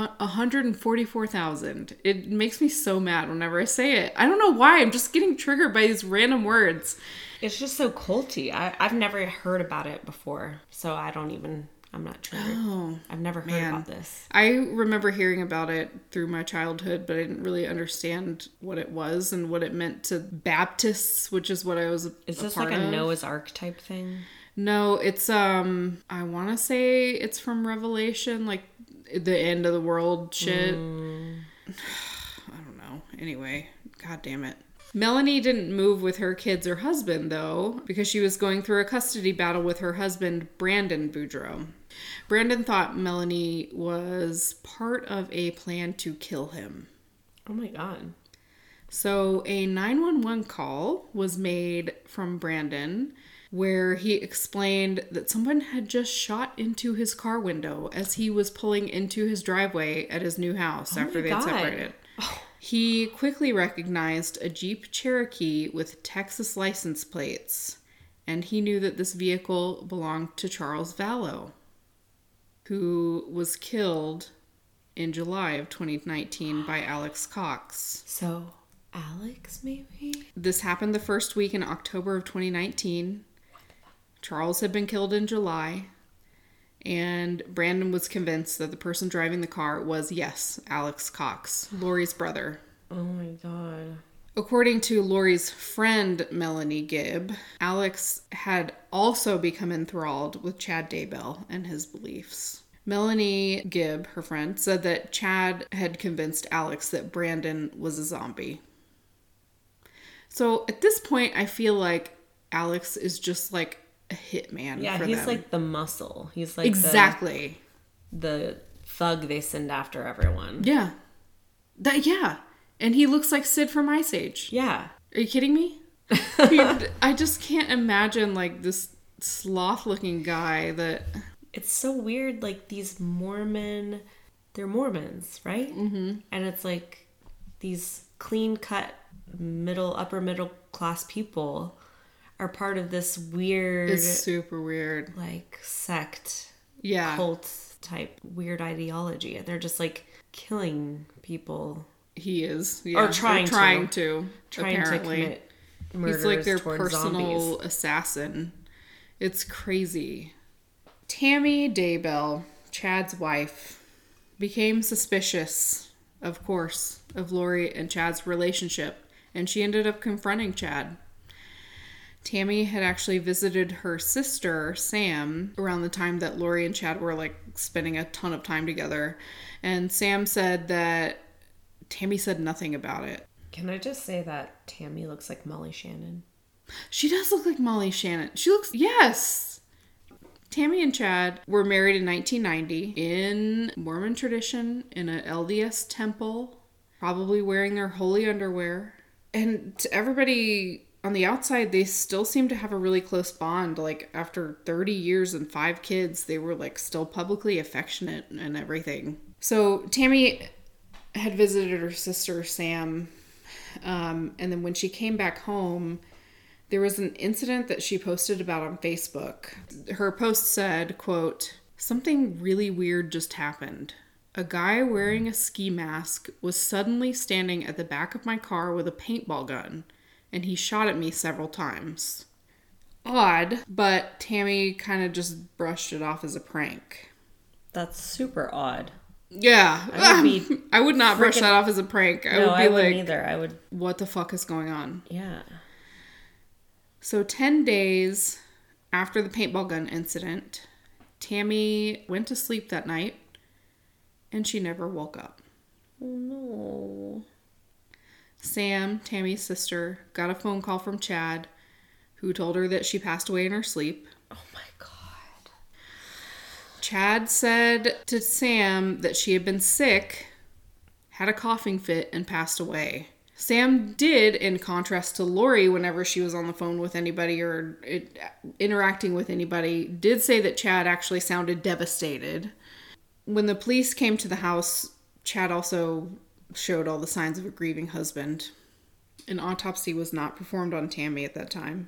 144,000. It makes me so mad whenever I say it. I don't know why. I'm just getting triggered by these random words. It's just so culty. I've never heard about it before, so I'm not triggered. Oh, I've never heard about this. I remember hearing about it through my childhood, but I didn't really understand what it was and what it meant to Baptists, which is what I was Is this like a Noah's Ark type thing? No, it's, I want to say it's from Revelation, like the end of the world shit. I don't know. Anyway, god damn it. Melanie didn't move with her kids or husband, though, because she was going through a custody battle with her husband, Brandon Boudreau. Brandon thought Melanie was part of a plan to kill him. Oh my God. So a 911 call was made from Brandon, where he explained that someone had just shot into his car window as he was pulling into his driveway at his new house after they had separated. Oh. He quickly recognized a Jeep Cherokee with Texas license plates, and he knew that this vehicle belonged to Charles Vallow, who was killed in July of 2019 by Alex Cox. So, Alex, maybe? This happened the first week in October of 2019. Charles had been killed in July, and Brandon was convinced that the person driving the car was, yes, Alex Cox, Lori's brother. Oh my God. According to Lori's friend, Melanie Gibb, Alex had also become enthralled with Chad Daybell and his beliefs. Melanie Gibb, her friend, said that Chad had convinced Alex that Brandon was a zombie. So at this point, I feel like Alex is just like a hitman. Yeah, for he's them. Like the muscle. He's like exactly the thug they send after everyone. Yeah. Yeah. And he looks like Sid from Ice Age. Yeah. Are you kidding me? I just can't imagine like this sloth-looking guy that... It's so weird, like these they're Mormons, right? Mm-hmm. And it's like these clean-cut upper middle class people are part of this weird... It's super weird. Like sect, cult type weird ideology. And they're just like killing people. He is. Yeah. Or trying to apparently. Commit murders. He's like their personal zombies. Assassin. It's crazy. Tammy Daybell, Chad's wife, became suspicious, of course, of Lori and Chad's relationship, and she ended up confronting Chad. Tammy had actually visited her sister, Sam, around the time that Lori and Chad were like spending a ton of time together, and Sam said that Tammy said nothing about it. Can I just say that Tammy looks like Molly Shannon? She does look like Molly Shannon. Yes! Tammy and Chad were married in 1990 in Mormon tradition in an LDS temple, probably wearing their holy underwear. And to everybody on the outside, they still seem to have a really close bond. Like after 30 years and 5 kids, they were like still publicly affectionate and everything. So Tammy had visited her sister, Sam. And then when she came back home, there was an incident that she posted about on Facebook. Her post said, quote, "Something really weird just happened. A guy wearing a ski mask was suddenly standing at the back of my car with a paintball gun, and he shot at me several times." Odd, but Tammy kind of just brushed it off as a prank. That's super odd. Yeah. I would not brush that off as a prank. I wouldn't either. I would. What the fuck is going on? Yeah. So 10 days after the paintball gun incident, Tammy went to sleep that night, and she never woke up. Oh, no. Sam, Tammy's sister, got a phone call from Chad, who told her that she passed away in her sleep. Oh, my God. Chad said to Sam that she had been sick, had a coughing fit, and passed away. Sam did, in contrast to Lori, whenever she was on the phone with anybody or interacting with anybody, did say that Chad actually sounded devastated. When the police came to the house, Chad also showed all the signs of a grieving husband. An autopsy was not performed on Tammy at that time.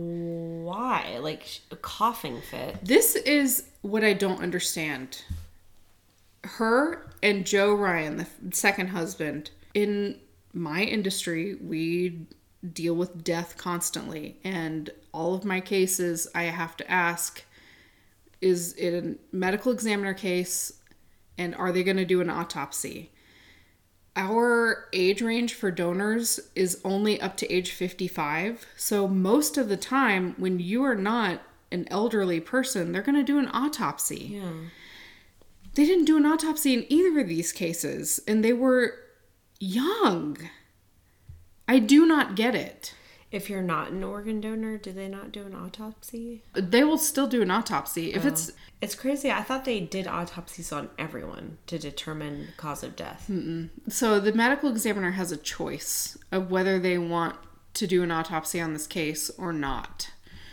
Why? Like a coughing fit? This is what I don't understand. Her and Joe Ryan, the second husband, in my industry, we deal with death constantly. And all of my cases, I have to ask, is it a medical examiner case? And are they going to do an autopsy? Our age range for donors is only up to age 55. So most of the time, when you are not an elderly person, they're going to do an autopsy. Yeah. They didn't do an autopsy in either of these cases. And they were young. I do not get it. If you're not an organ donor, do they not do an autopsy? They will still do an autopsy. If It's crazy. I thought they did autopsies on everyone to determine cause of death. So the medical examiner has a choice of whether they want to do an autopsy on this case or not.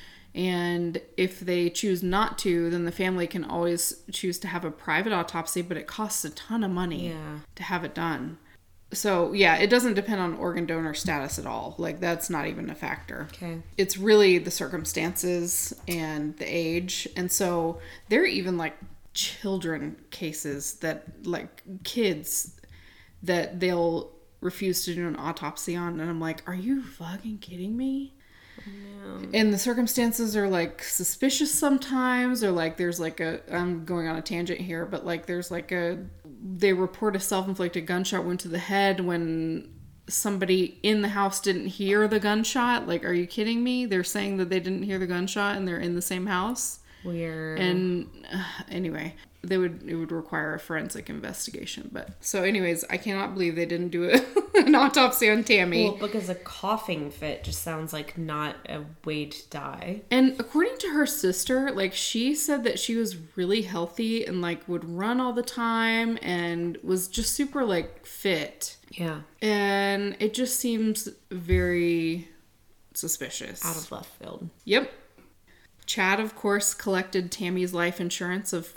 And if they choose not to, then the family can always choose to have a private autopsy, but it costs a ton of money to have it done. So, yeah, it doesn't depend on organ donor status at all. Like, that's not even a factor. Okay. It's really the circumstances and the age. And so there are even, like, children cases that, like, kids that they'll refuse to do an autopsy on. And I'm like, are you fucking kidding me? No. And the circumstances are, like, suspicious sometimes, or, like, there's, like, I'm going on a tangent here, but, like, there's, like, they report a self-inflicted gunshot wound to the head when somebody in the house didn't hear the gunshot. Like, are you kidding me? They're saying that they didn't hear the gunshot and they're in the same house. Weird. And anyway, it would require a forensic investigation. But so anyways, I cannot believe they didn't do an autopsy on Tammy. Well, because a coughing fit just sounds like not a way to die. And according to her sister, like, she said that she was really healthy and, like, would run all the time and was just super, like, fit. Yeah. And it just seems very suspicious. Out of left field. Yep. Chad, of course, collected Tammy's life insurance of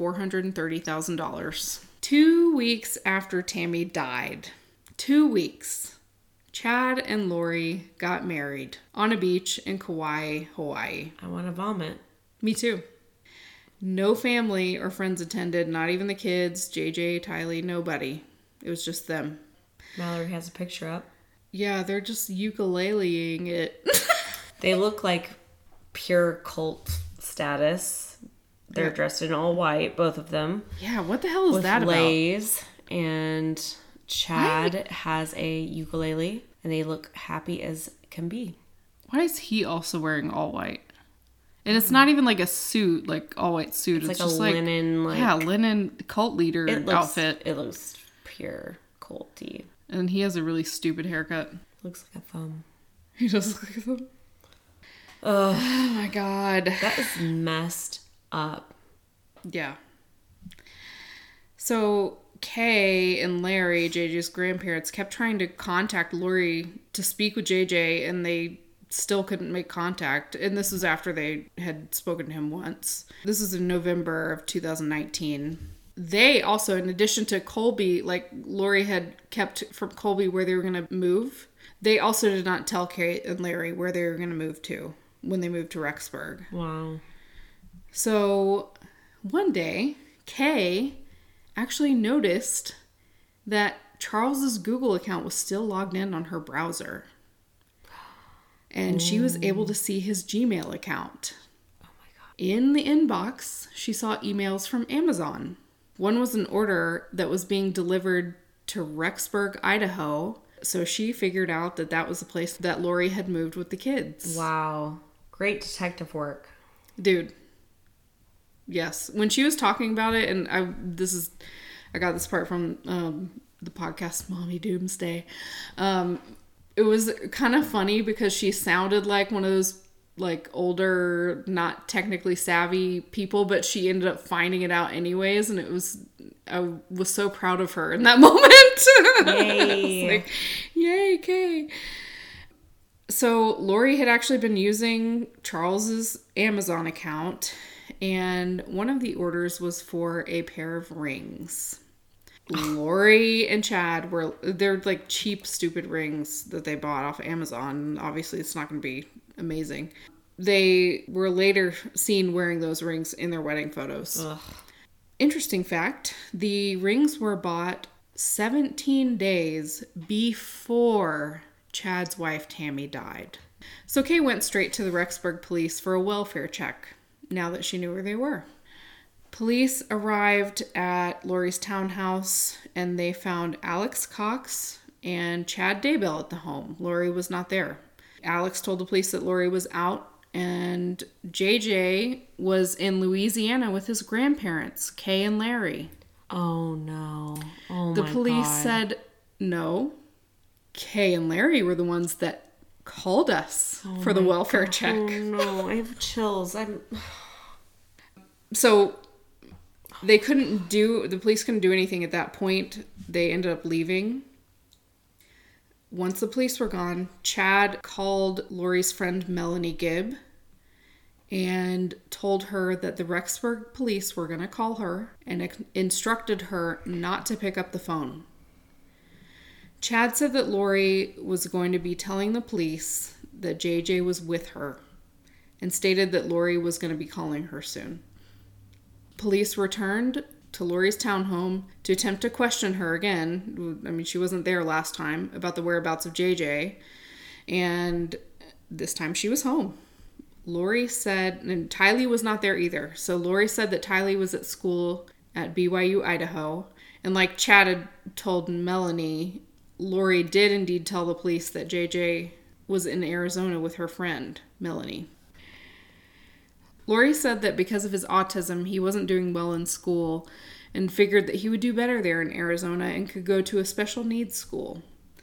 $430,000. 2 weeks after Tammy died, 2 weeks, Chad and Lori got married on a beach in Kauai, Hawaii. I want to vomit. Me too. No family or friends attended, not even the kids, JJ, Tylee, nobody. It was just them. Mallory has a picture up. Yeah, they're just ukuleleing it. They look like pure cult status. They're dressed in all white, both of them. Yeah, what the hell is that about? Lays, and Chad has a ukulele, and they look happy as can be. Why is he also wearing all white? And it's not even like a suit, like all white suit. It's like just a linen, like... Yeah, linen cult leader outfit. It looks pure culty. And he has a really stupid haircut. Looks like a thumb. He does look like a thumb. Oh my god. That is messed up. Yeah. So Kay and Larry, JJ's grandparents, kept trying to contact Lori to speak with JJ, and they still couldn't make contact. And this was after they had spoken to him once. This was in November of 2019. They also, in addition to Colby, like Lori had kept from Colby where they were going to move, they also did not tell Kay and Larry where they were going to move to when they moved to Rexburg. Wow. So one day, Kay actually noticed that Charles's Google account was still logged in on her browser. And she was able to see his Gmail account. Oh my God. In the inbox, she saw emails from Amazon. One was an order that was being delivered to Rexburg, Idaho. So she figured out that that was the place that Lori had moved with the kids. Wow. Great detective work. Dude. Yes. When she was talking about it, and I got this part from the podcast Mommy Doomsday. It was kind of funny because she sounded like one of those like older, not technically savvy people, but she ended up finding it out anyways, and I was so proud of her in that moment. Yay. Like, yay, Kay. So Lori had actually been using Charles's Amazon account, and one of the orders was for a pair of rings. Lori and Chad they're like cheap, stupid rings that they bought off Amazon. Obviously, it's not going to be amazing. They were later seen wearing those rings in their wedding photos. Ugh. Interesting fact, the rings were bought 17 days before Chad's wife Tammy died. So Kay went straight to the Rexburg police for a welfare check, now that she knew where they were. Police arrived at Lori's townhouse and they found Alex Cox and Chad Daybell at the home. Lori was not there. Alex told the police that Lori was out and JJ was in Louisiana with his grandparents, Kay and Larry. Oh no. Oh The my police God. said, no, Kay and Larry were the ones that called us for the welfare check. Oh no, I have chills. So the police couldn't do anything at that point. They ended up leaving. Once the police were gone, Chad called Lori's friend Melanie Gibb and told her that the Rexburg police were going to call her and instructed her not to pick up the phone. Chad said that Lori was going to be telling the police that JJ was with her and stated that Lori was going to be calling her soon. Police returned to Lori's townhome to attempt to question her again. I mean, she wasn't there last time, about the whereabouts of JJ. And this time she was home. Lori said, and Tylee was not there either. So Lori said that Tylee was at school at BYU, Idaho. And like Chad had told Melanie, Lori did indeed tell the police that JJ was in Arizona with her friend, Melanie. Lori said that because of his autism, he wasn't doing well in school and figured that he would do better there in Arizona and could go to a special needs school.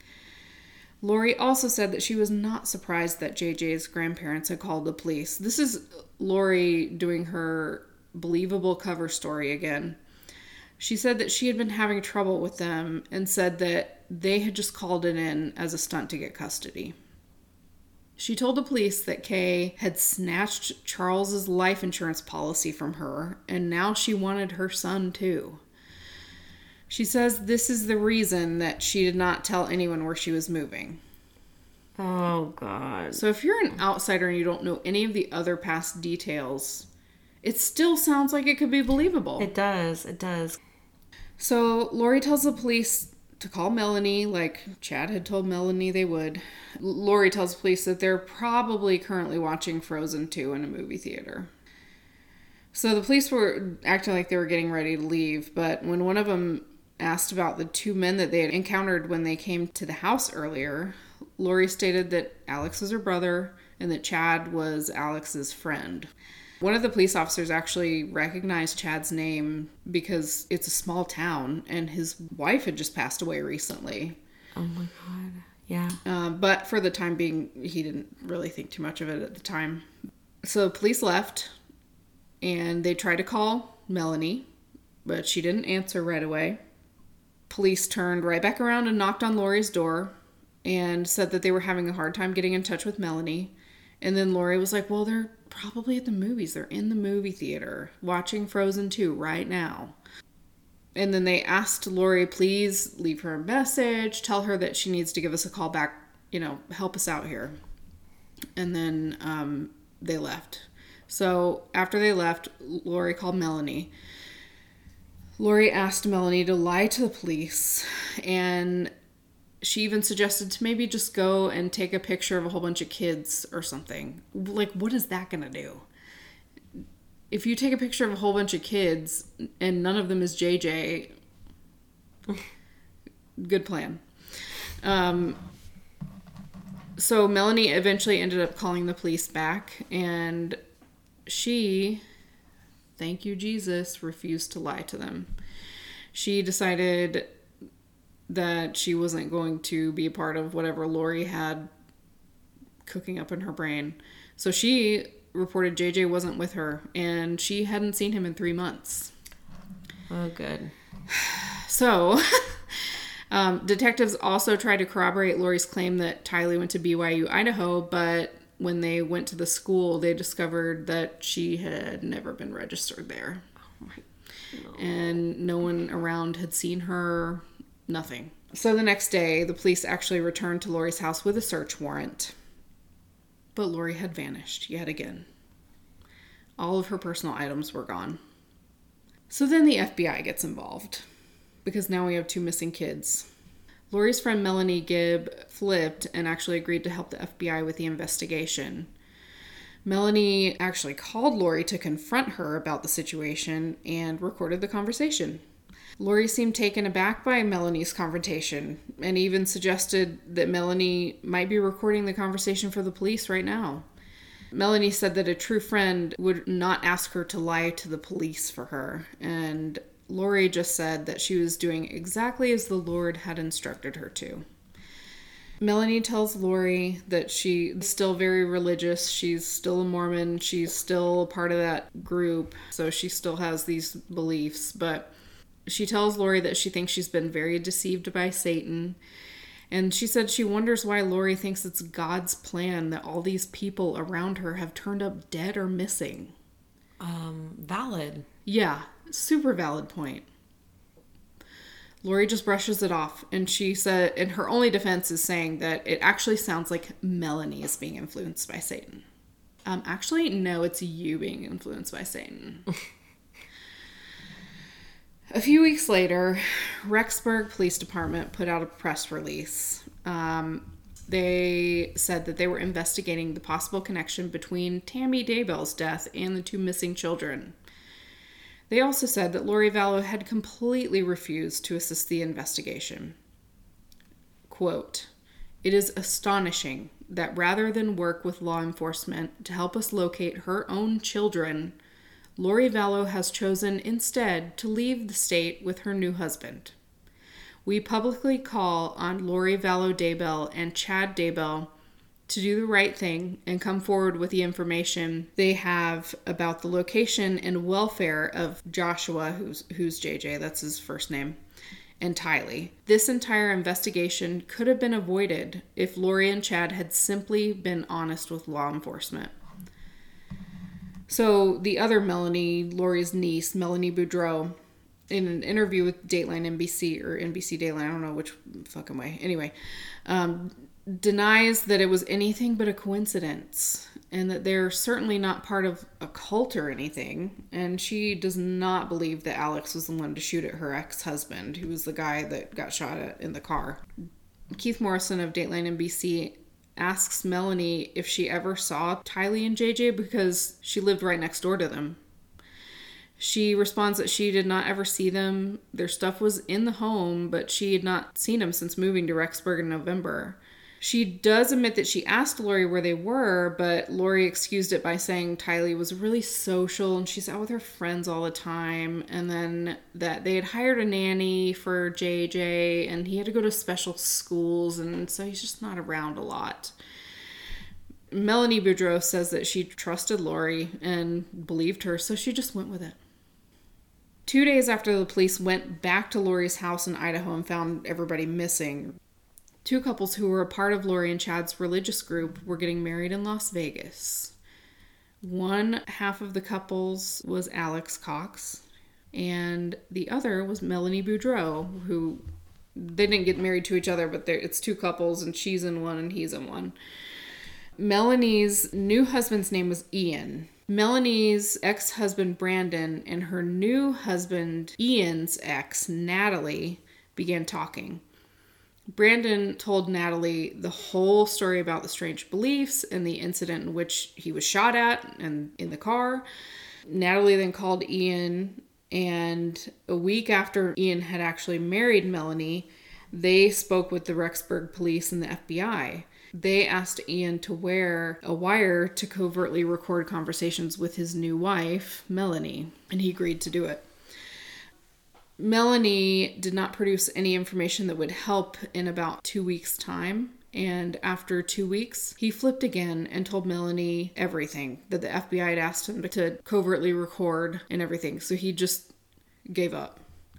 Lori also said that she was not surprised that JJ's grandparents had called the police. This is Lori doing her believable cover story again. She said that she had been having trouble with them and said that they had just called it in as a stunt to get custody. She told the police that Kay had snatched Charles's life insurance policy from her, and now she wanted her son too. She says this is the reason that she did not tell anyone where she was moving. Oh, God. So if you're an outsider and you don't know any of the other past details, it still sounds like it could be believable. It does. It does. So Lori tells the police to call Melanie, like Chad had told Melanie they would. Lori tells police that they're probably currently watching Frozen 2 in a movie theater. So the police were acting like they were getting ready to leave, but when one of them asked about the two men that they had encountered when they came to the house earlier, Lori stated that Alex was her brother and that Chad was Alex's friend. One of the police officers actually recognized Chad's name because it's a small town and his wife had just passed away recently. Oh my God. Yeah. But for the time being, he didn't really think too much of it at the time. So police left and they tried to call Melanie, but she didn't answer right away. Police turned right back around and knocked on Lori's door and said that they were having a hard time getting in touch with Melanie. And then Lori was like, well, they're probably at the movies. They're in the movie theater watching Frozen 2 right now. And then they asked Lori, please leave her a message, tell her that she needs to give us a call back, help us out here. And then they left. So after they left, Lori called Melanie. Lori asked Melanie to lie to the police, and she even suggested to maybe just go and take a picture of a whole bunch of kids or something. Like, what is that going to do? If you take a picture of a whole bunch of kids and none of them is JJ, good plan. So Melanie eventually ended up calling the police back, and she, thank you Jesus, refused to lie to them. She decided that she wasn't going to be a part of whatever Lori had cooking up in her brain. So she reported JJ wasn't with her, and she hadn't seen him in 3 months. Oh, good. So, detectives also tried to corroborate Lori's claim that Tylee went to BYU, Idaho, but when they went to the school, they discovered that she had never been registered there. Oh my God. And no one around had seen her, nothing. So the next day, the police actually returned to Lori's house with a search warrant. But Lori had vanished yet again. All of her personal items were gone. So then the FBI gets involved, because now we have 2 missing kids. Lori's friend Melanie Gibb flipped and actually agreed to help the FBI with the investigation. Melanie actually called Lori to confront her about the situation and recorded the conversation. Lori seemed taken aback by Melanie's confrontation and even suggested that Melanie might be recording the conversation for the police right now. Melanie said that a true friend would not ask her to lie to the police for her, and Lori just said that she was doing exactly as the Lord had instructed her to. Melanie tells Lori that she's still very religious. She's still a Mormon. She's still a part of that group, so she still has these beliefs, but she tells Lori that she thinks she's been very deceived by Satan. And she said she wonders why Lori thinks it's God's plan that all these people around her have turned up dead or missing. Valid. Yeah, super valid point. Lori just brushes it off. And she said, and her only defense is saying that it actually sounds like Melanie is being influenced by Satan. Actually, no, it's you being influenced by Satan. A few weeks later, Rexburg Police Department put out a press release. They said that they were investigating the possible connection between Tammy Daybell's death and the 2 missing children. They also said that Lori Vallow had completely refused to assist the investigation. Quote, "It is astonishing that rather than work with law enforcement to help us locate her own children, Lori Vallow has chosen instead to leave the state with her new husband. We publicly call on Lori Vallow Daybell and Chad Daybell to do the right thing and come forward with the information they have about the location and welfare of Joshua, who's JJ, that's his first name, and Tylee. This entire investigation could have been avoided if Lori and Chad had simply been honest with law enforcement." So the other Melanie, Lori's niece, Melanie Boudreau, in an interview with Dateline NBC, or NBC Dateline, I don't know which fucking way, anyway, denies that it was anything but a coincidence and that they're certainly not part of a cult or anything. And she does not believe that Alex was the one to shoot at her ex-husband, who was the guy that got shot at in the car. Keith Morrison of Dateline NBC asks Melanie if she ever saw Tylee and JJ because she lived right next door to them. She responds that she did not ever see them. Their stuff was in the home, but she had not seen them since moving to Rexburg in November. She does admit that she asked Lori where they were, but Lori excused it by saying Tylee was really social and she's out with her friends all the time, and then that they had hired a nanny for JJ and he had to go to special schools, and so he's just not around a lot. Melanie Boudreau says that she trusted Lori and believed her, so she just went with it. 2 days after the police went back to Lori's house in Idaho and found everybody missing, 2 couples who were a part of Lori and Chad's religious group were getting married in Las Vegas. One half of the couples was Alex Cox, And the other was Melanie Boudreau, who they didn't get married to each other, but it's two couples, and she's in one and he's in one. Melanie's new husband's name was Ian. Melanie's ex-husband Brandon and her new husband Ian's ex, Natalie, began talking. Brandon told Natalie the whole story about the strange beliefs and the incident in which he was shot at and in the car. Natalie then called Ian, and a week after Ian had actually married Melanie, they spoke with the Rexburg police and the FBI. They asked Ian to wear a wire to covertly record conversations with his new wife, Melanie, and he agreed to do it. Melanie did not produce any information that would help in about 2 weeks' time. And after 2 weeks, he flipped again and told Melanie everything that the FBI had asked him to covertly record and everything. So he just gave up.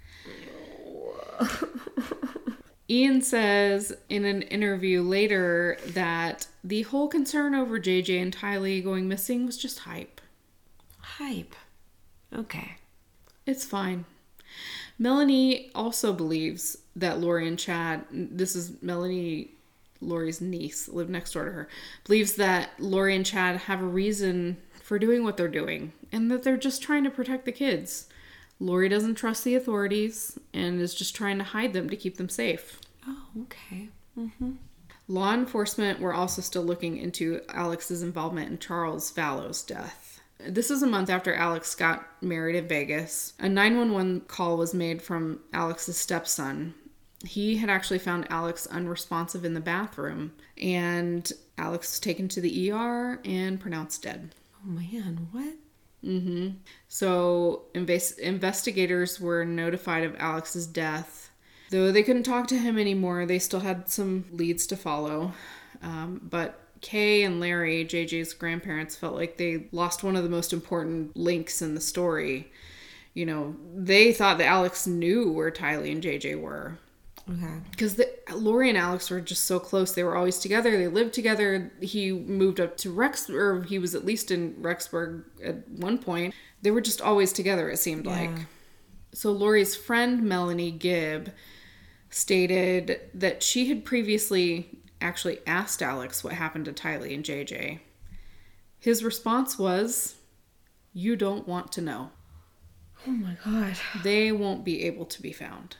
Ian says in an interview later that the whole concern over JJ and Tylee going missing was just hype. Hype. Okay. It's fine. Melanie also believes that Lori and Chad, this is Melanie, Lori's niece, lived next door to her, believes that Lori and Chad have a reason for doing what they're doing and that they're just trying to protect the kids. Lori doesn't trust the authorities and is just trying to hide them to keep them safe. Oh, okay. Mm-hmm. Law enforcement were also still looking into Alex's involvement in Charles Vallow's death. This is a month after Alex got married in Vegas. A 911 call was made from Alex's stepson. He had actually found Alex unresponsive in the bathroom, and Alex was taken to the ER and pronounced dead. Oh man, what? Mm-hmm. So investigators were notified of Alex's death. Though they couldn't talk to him anymore, they still had some leads to follow. But Kay and Larry, JJ's grandparents, felt like they lost one of the most important links in the story. You know, they thought that Alex knew where Tylee and JJ were. Okay. Because Lori and Alex were just so close. They were always together. They lived together. He moved up to or he was at least in Rexburg at one point. They were just always together, it seemed like. So Lori's friend, Melanie Gibb, stated that she had previously actually asked Alex what happened to Tylee and JJ. His response was, "You don't want to know." Oh my God. They won't be able to be found.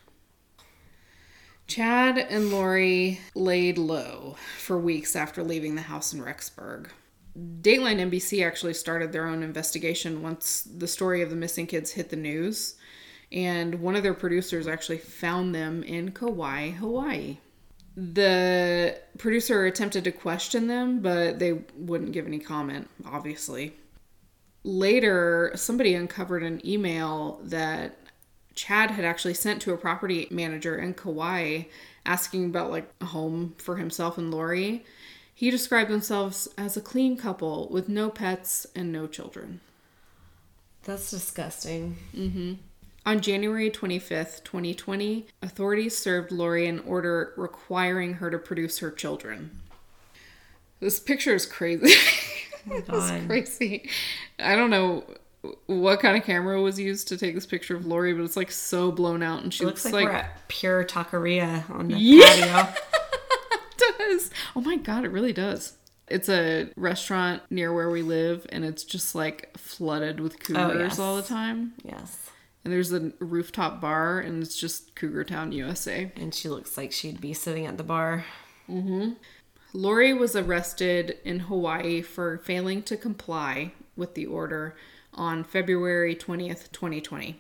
Chad and Lori laid low for weeks after leaving the house in Rexburg. Dateline NBC actually started their own investigation once the story of the missing kids hit the news, and one of their producers actually found them in Kauai, Hawaii. The producer attempted to question them, but they wouldn't give any comment, obviously. Later, somebody uncovered an email that Chad had actually sent to a property manager in Kauai asking about like a home for himself and Lori. He described themselves as a clean couple with no pets and no children. That's disgusting. Mm-hmm. On January 25th, 2020, authorities served Lori an order requiring her to produce her children. This picture is crazy. Oh my God. It's crazy. I don't know what kind of camera was used to take this picture of Lori, but it's like so blown out, and she looks like we're at Pure Taqueria on the patio. patio. It does. Oh my God, it really does. It's a restaurant near where we live, and it's just like flooded with cougars all the time. Yes. And there's a rooftop bar, and it's just Cougar Town, USA. And she looks like she'd be sitting at the bar. Mm-hmm. Lori was arrested in Hawaii for failing to comply with the order on February 20th, 2020.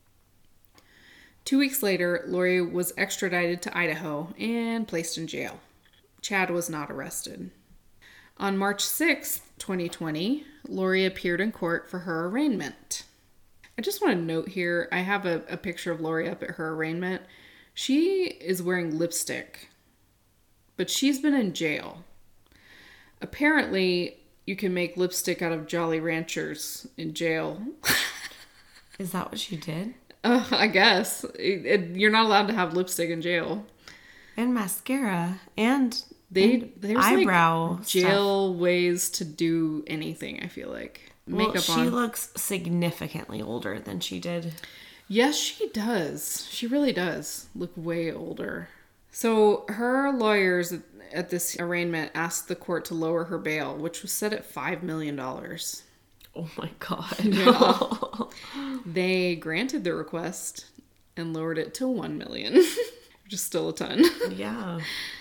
2 weeks later, Lori was extradited to Idaho and placed in jail. Chad was not arrested. On March 6th, 2020, Lori appeared in court for her arraignment. I just want to note here, I have a picture of Lori up at her arraignment. She is wearing lipstick, but she's been in jail. Apparently, you can make lipstick out of Jolly Ranchers in jail. Is that what she did? I guess. You're not allowed to have lipstick in jail. And mascara. And there's eyebrow like jail ways to do anything, I feel like. Well, she looks significantly older than she did. Yes, she does. She really does look way older. So her lawyers at this arraignment asked the court to lower her bail, which was set at $5 million. Oh my God. Yeah. They granted the request and lowered it to $1 million, which is still a ton. Yeah.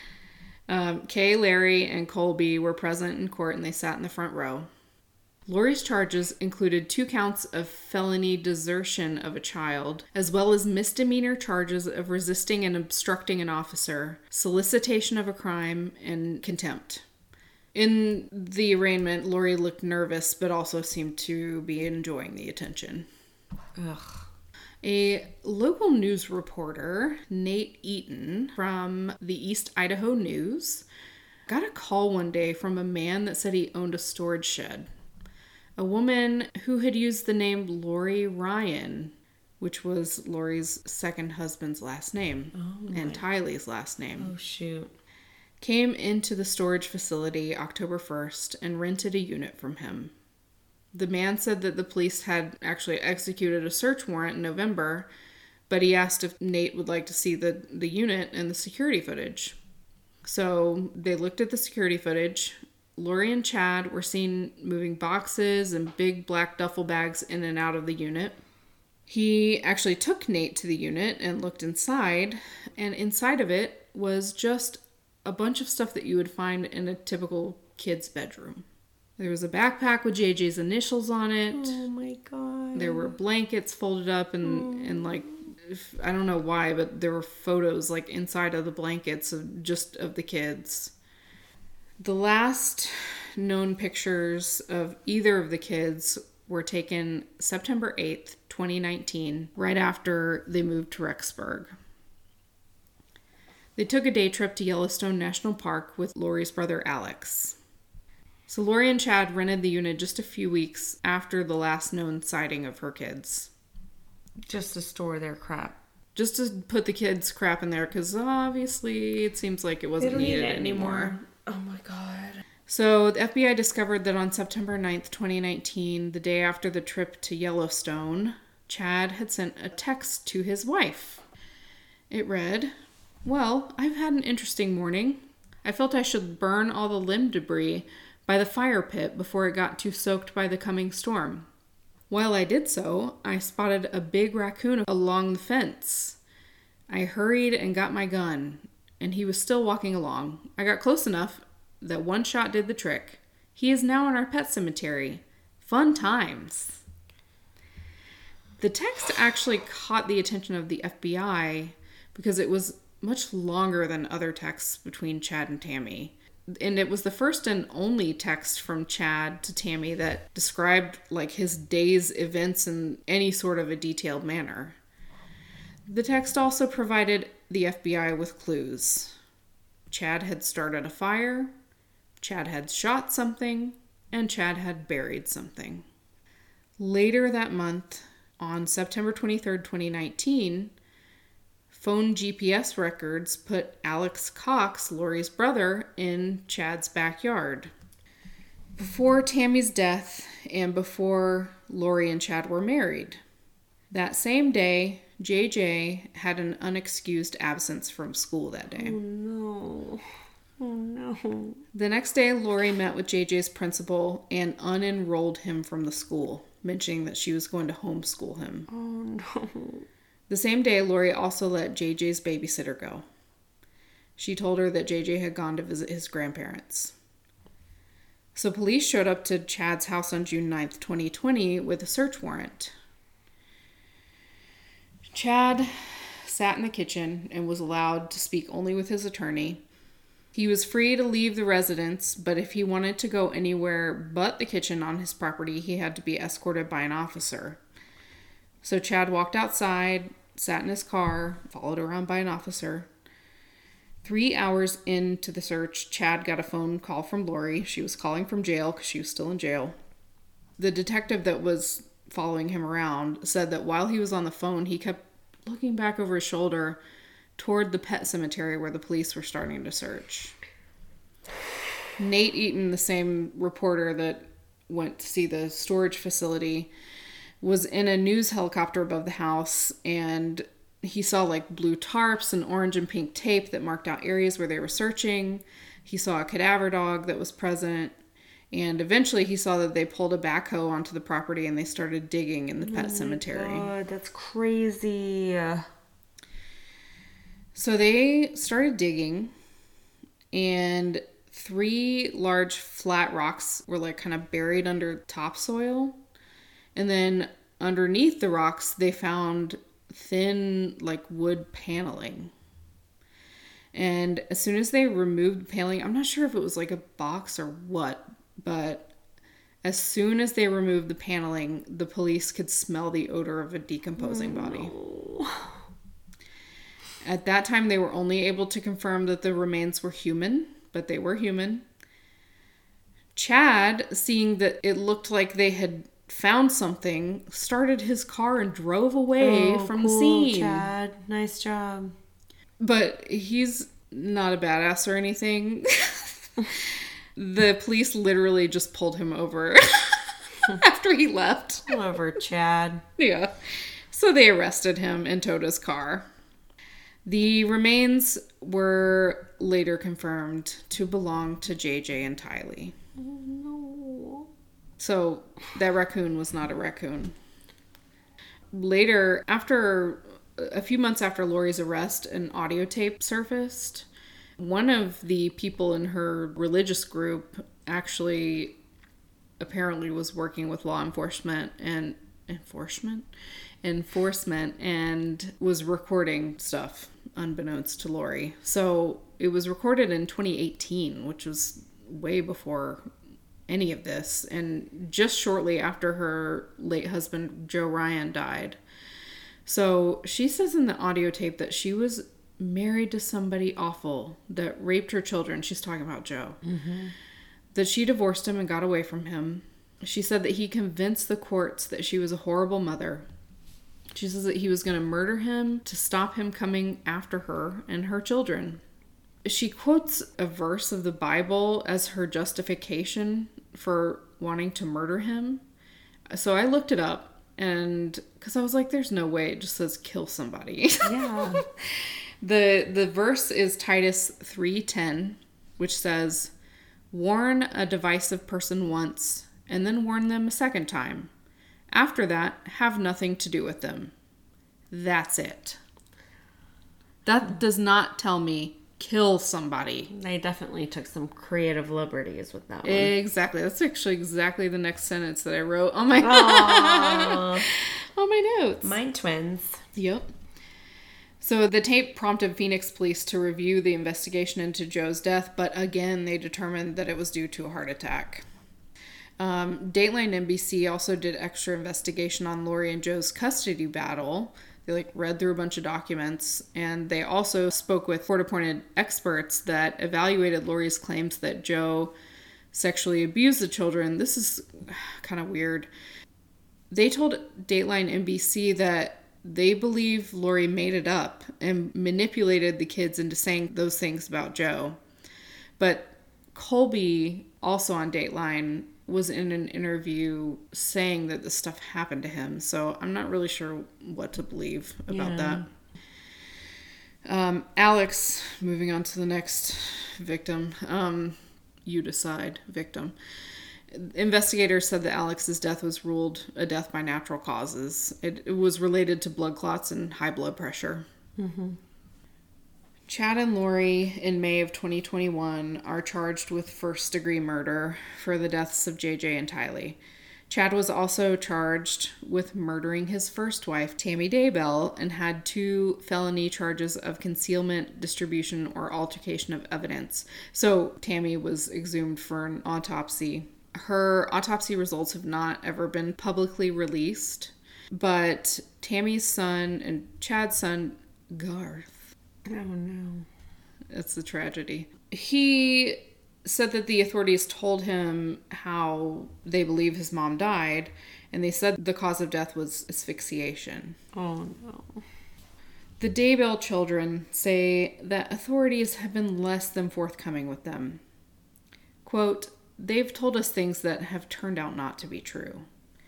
Kay, Larry, and Colby were present in court, and they sat in the front row. Lori's charges included 2 counts of felony desertion of a child, as well as misdemeanor charges of resisting and obstructing an officer, solicitation of a crime, and contempt. In the arraignment, Lori looked nervous, but also seemed to be enjoying the attention. Ugh. A local news reporter, Nate Eaton, from the East Idaho News, got a call one day from a man that said he owned a storage shed. A woman who had used the name Lori Ryan, which was Lori's second husband's last name, and Tylee's last name. Oh, shoot. Came into the storage facility October 1st and rented a unit from him. The man said that the police had actually executed a search warrant in November, but he asked if Nate would like to see the unit and the security footage. So they looked at the security footage. Lori and Chad were seen moving boxes and big black duffel bags in and out of the unit. He actually took Nate to the unit and looked inside, and inside of it was just a bunch of stuff that you would find in a typical kid's bedroom. There was a backpack with JJ's initials on it. Oh my God. There were blankets folded up and like, I don't know why, but there were photos like inside of the blankets of the kids. The last known pictures of either of the kids were taken September 8th, 2019, right after they moved to Rexburg. They took a day trip to Yellowstone National Park with Lori's brother Alex. So Lori and Chad rented the unit just a few weeks after the last known sighting of her kids. Just to store their crap. Just to put the kids' crap in there, because obviously it seems like it wasn't needed anymore. Oh my God. So the FBI discovered that on September 9th, 2019, the day after the trip to Yellowstone, Chad had sent a text to his wife. It read, "Well, I've had an interesting morning. I felt I should burn all the limb debris by the fire pit before it got too soaked by the coming storm. While I did so, I spotted a big raccoon along the fence. I hurried and got my gun, and he was still walking along. I got close enough that one shot did the trick. He is now in our pet cemetery. Fun times." The text actually caught the attention of the FBI because it was much longer than other texts between Chad and Tammy. And it was the first and only text from Chad to Tammy that described like his day's events in any sort of a detailed manner. The text also provided the FBI with clues. Chad had started a fire, Chad had shot something, and Chad had buried something. Later that month, on September 23rd, 2019, phone GPS records put Alex Cox, Lori's brother, in Chad's backyard. Before Tammy's death and before Lori and Chad were married. That same day, JJ had an unexcused absence from school that day. Oh no. Oh no. The next day, Lori met with JJ's principal and unenrolled him from the school, mentioning that she was going to homeschool him. Oh no. The same day, Lori also let JJ's babysitter go. She told her that JJ had gone to visit his grandparents. So police showed up to Chad's house on June 9th, 2020 with a search warrant. Chad sat in the kitchen and was allowed to speak only with his attorney. He was free to leave the residence, but if he wanted to go anywhere but the kitchen on his property, he had to be escorted by an officer. So Chad walked outside, sat in his car, followed around by an officer. 3 hours into the search, Chad got a phone call from Lori. She was calling from jail because she was still in jail. The detective that was following him around said that while he was on the phone, he kept looking back over his shoulder toward the pet cemetery where the police were starting to search. Nate Eaton, the same reporter that went to see the storage facility, was in a news helicopter above the house, and he saw like blue tarps and orange and pink tape that marked out areas where they were searching. He saw a cadaver dog that was present, and eventually he saw that they pulled a backhoe onto the property and they started digging in the pet cemetery. God, that's crazy. So they started digging, and 3 large flat rocks were like kind of buried under topsoil. And then underneath the rocks, they found thin, like, wood paneling. And as soon as they removed the paneling, I'm not sure if it was like a box or what, but as soon as they removed the paneling, the police could smell the odor of a decomposing body. At that time, they were only able to confirm that the remains were human, but they were human. Chad, seeing that it looked like they had found something, started his car and drove away from the scene. Chad. Nice job. But he's not a badass or anything. The police literally just pulled him over after he left. Pull over, Chad. Yeah. So they arrested him and towed his car. The remains were later confirmed to belong to JJ and Tylee. Oh, no. So that raccoon was not a raccoon. Later, a few months after Lori's arrest, an audio tape surfaced. One of the people in her religious group actually apparently was working with law enforcement and was recording stuff unbeknownst to Lori. So it was recorded in 2018, which was way before any of this, and just shortly after her late husband Joe Ryan died. So she says in the audio tape that she was married to somebody awful that raped her children. She's talking about Joe. Mm-hmm. That she divorced him and got away from him. She said that he convinced the courts that she was a horrible mother. She says that he was going to murder him to stop him coming after her and her children. She quotes a verse of the Bible as her justification for wanting to murder him. So I looked it up, and because I was like, there's no way it just says kill somebody. Yeah. The verse is Titus 3:10, which says, warn a divisive person once, and then warn them a second time. After that, have nothing to do with them. That's it. That does not tell me kill somebody. They definitely took some creative liberties with that one. Exactly. That's actually exactly the next sentence that I wrote on my on my notes. Mine twins. Yep. So the tape prompted Phoenix police to review the investigation into Joe's death, but again, they determined that it was due to a heart attack. Dateline NBC also did extra investigation on Lori and Joe's custody battle. They read through a bunch of documents, and they also spoke with court-appointed experts that evaluated Lori's claims that Joe sexually abused the children. This is kind of weird. They told Dateline NBC that they believe Lori made it up and manipulated the kids into saying those things about Joe. But Colby, also on Dateline, was in an interview saying that this stuff happened to him. So I'm not really sure what to believe about that. Alex, moving on to the next victim. You decide, victim. Investigators said that Alex's death was ruled a death by natural causes. It was related to blood clots and high blood pressure. Mm-hmm. Chad and Lori, in May of 2021, are charged with first-degree murder for the deaths of JJ and Tylee. Chad was also charged with murdering his first wife, Tammy Daybell, and had 2 felony charges of concealment, distribution, or altercation of evidence. So Tammy was exhumed for an autopsy. Her autopsy results have not ever been publicly released, but Tammy's son and Chad's son, Garth. Oh no. That's the tragedy. He said that the authorities told him how they believe his mom died, and they said the cause of death was asphyxiation. Oh no. The Daybell children say that authorities have been less than forthcoming with them. Quote, they've told us things that have turned out not to be true.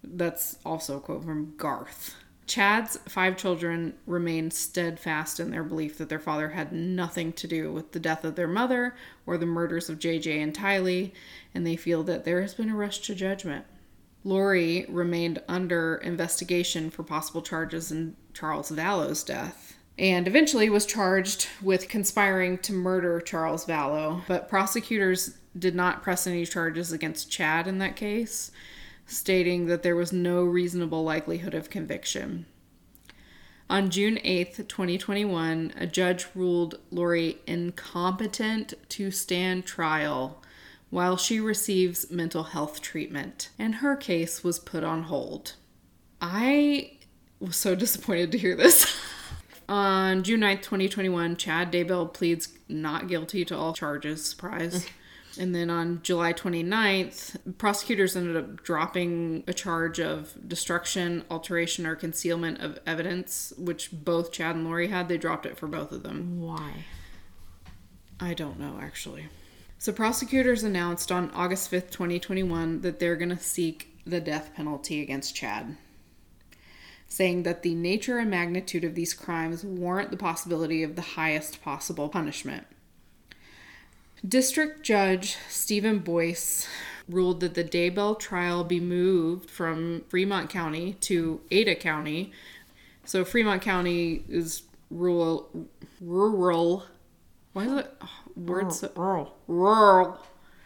That's also a quote from Garth. Chad's 5 children remained steadfast in their belief that their father had nothing to do with the death of their mother or the murders of JJ and Tylee, and they feel that there has been a rush to judgment. Lori remained under investigation for possible charges in Charles Vallow's death, and eventually was charged with conspiring to murder Charles Vallow, but prosecutors did not press any charges against Chad in that case, stating that there was no reasonable likelihood of conviction. On June 8th, 2021, a judge ruled Lori incompetent to stand trial while she receives mental health treatment, and her case was put on hold. I was so disappointed to hear this. On June 9th, 2021, Chad Daybell pleads not guilty to all charges. Surprise. And then on July 29th, prosecutors ended up dropping a charge of destruction, alteration, or concealment of evidence, which both Chad and Lori had. They dropped it for both of them. Why? I don't know, actually. So prosecutors announced on August 5th, 2021, that they're going to seek the death penalty against Chad, saying that the nature and magnitude of these crimes warrant the possibility of the highest possible punishment. District Judge Stephen Boyce ruled that the Daybell trial be moved from Fremont County to Ada County. So Fremont County is rural. Why is it words? Rural.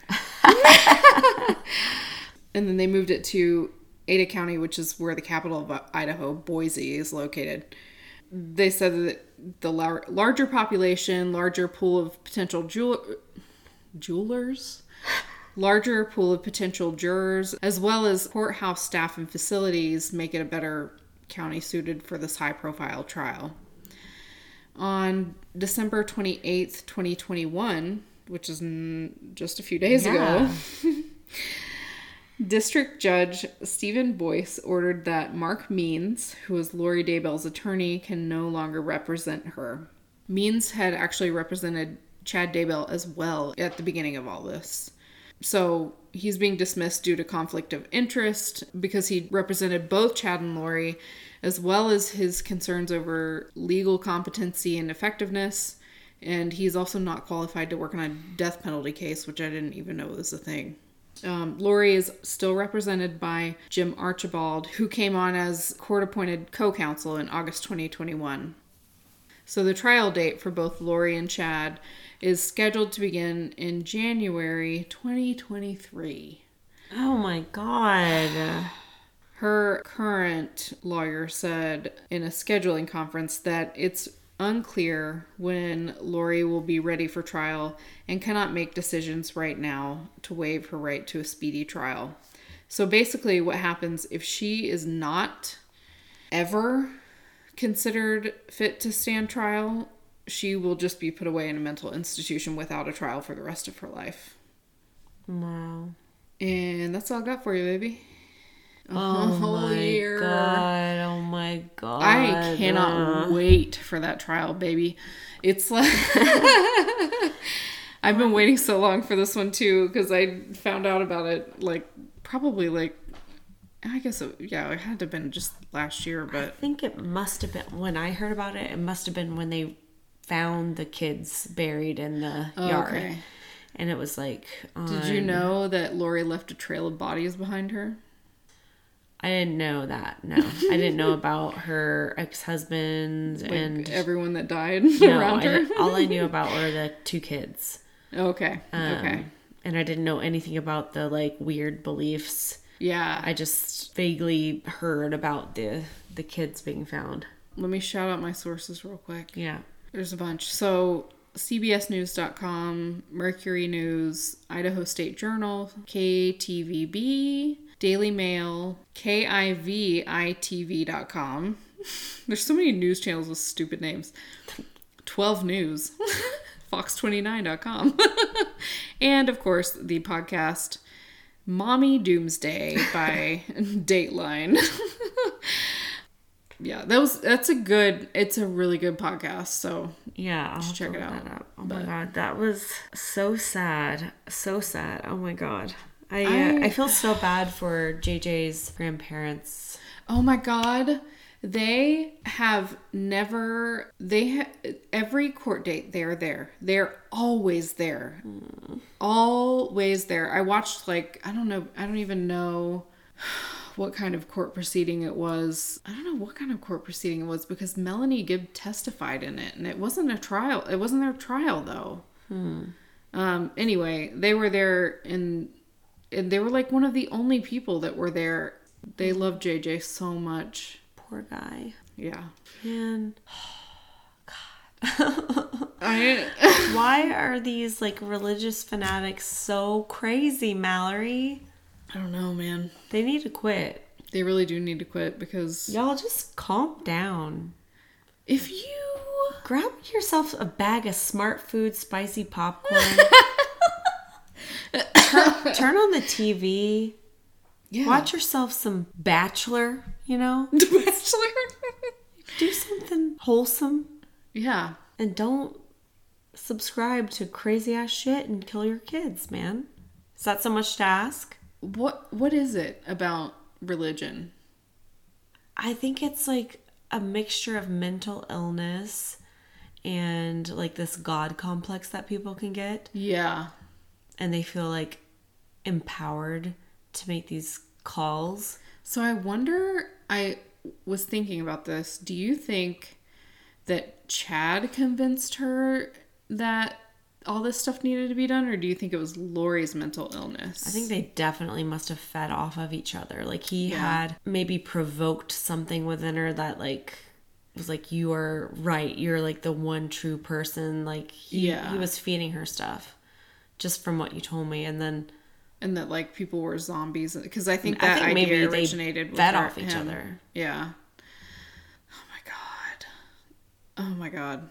And then they moved it to Ada County, which is where the capital of Idaho, Boise, is located. They said that the larger population, larger pool of potential jurors, larger pool of potential jurors, as well as courthouse staff and facilities make it a better county suited for this high-profile trial. On December 28th, 2021, which is just a few days ago, District Judge Stephen Boyce ordered that Mark Means, who is Lori Daybell's attorney, can no longer represent her. Means had actually represented Chad Daybell as well at the beginning of all this. So he's being dismissed due to conflict of interest because he represented both Chad and Lori, as well as his concerns over legal competency and effectiveness. And he's also not qualified to work on a death penalty case, which I didn't even know was a thing. Lori is still represented by Jim Archibald, who came on as court-appointed co-counsel in August 2021. So the trial date for both Lori and Chad is scheduled to begin in January 2023. Oh my God. Her current lawyer said in a scheduling conference that it's unclear when Lori will be ready for trial and cannot make decisions right now to waive her right to a speedy trial. So basically what happens if she is not ever considered fit to stand trial, she will just be put away in a mental institution without a trial for the rest of her life. Wow. And that's all I got for you, baby. Oh my God. Oh my God. I cannot wait for that trial, baby. It's like... I've been waiting so long for this one, too, because I found out about it, I guess, it had to have been just last year, but... I think it must have been, when I heard about it, it must have been when they found the kids buried in the yard. Okay. And it was like... Did you know that Lori left a trail of bodies behind her? I didn't know that, no. I didn't know about her ex-husbands and... everyone that died around her? All I knew about were the 2 kids. Okay, okay. And I didn't know anything about the, weird beliefs. Yeah. I just vaguely heard about the kids being found. Let me shout out my sources real quick. Yeah. There's a bunch. So, CBSNews.com, Mercury News, Idaho State Journal, KTVB, Daily Mail, KIVITV.com. There's so many news channels with stupid names. 12 News, Fox29.com. And, of course, the podcast Mommy Doomsday by Dateline. Yeah, it's a really good podcast, so yeah, I'll check it out. Oh my God, that was so sad. So sad. Oh my God. I feel so bad for JJ's grandparents. Oh my God. They have never, every court date, they're there. They're always there. Always there. I watched I don't even know what kind of court proceeding it was. I don't know what kind of court proceeding it was because Melanie Gibb testified in it and it wasn't a trial. It wasn't their trial though. Anyway, they were there and they were like one of the only people that were there. They love JJ so much. Poor guy. Yeah. Man. I Why are these like religious fanatics so crazy, Mallory? don't know, man. They need to quit. They really do need to quit because Y'all just calm down. if you Grab yourself a bag of Smart Food spicy popcorn. Turn on the TV. yeah. Watch yourself some Bachelor, you know? Bachelor. Do something wholesome. Yeah. And don't subscribe to crazy ass shit and kill your kids, man. Is that so much to ask? What is it about religion? I think it's like a mixture of mental illness and like this God complex that people can get. Yeah. And they feel like empowered to make these calls. So I wonder, I was thinking about this. Do you think that Chad convinced her that all this stuff needed to be done, or do you think it was Lori's mental illness? I think they definitely must have fed off of each other. Like he had maybe provoked something within her that like was like, you are right. You're like the one true person. Like he was feeding her stuff just from what you told me. And that like people were zombies, because I think that idea maybe originated with fed off each other. Yeah. Oh my god.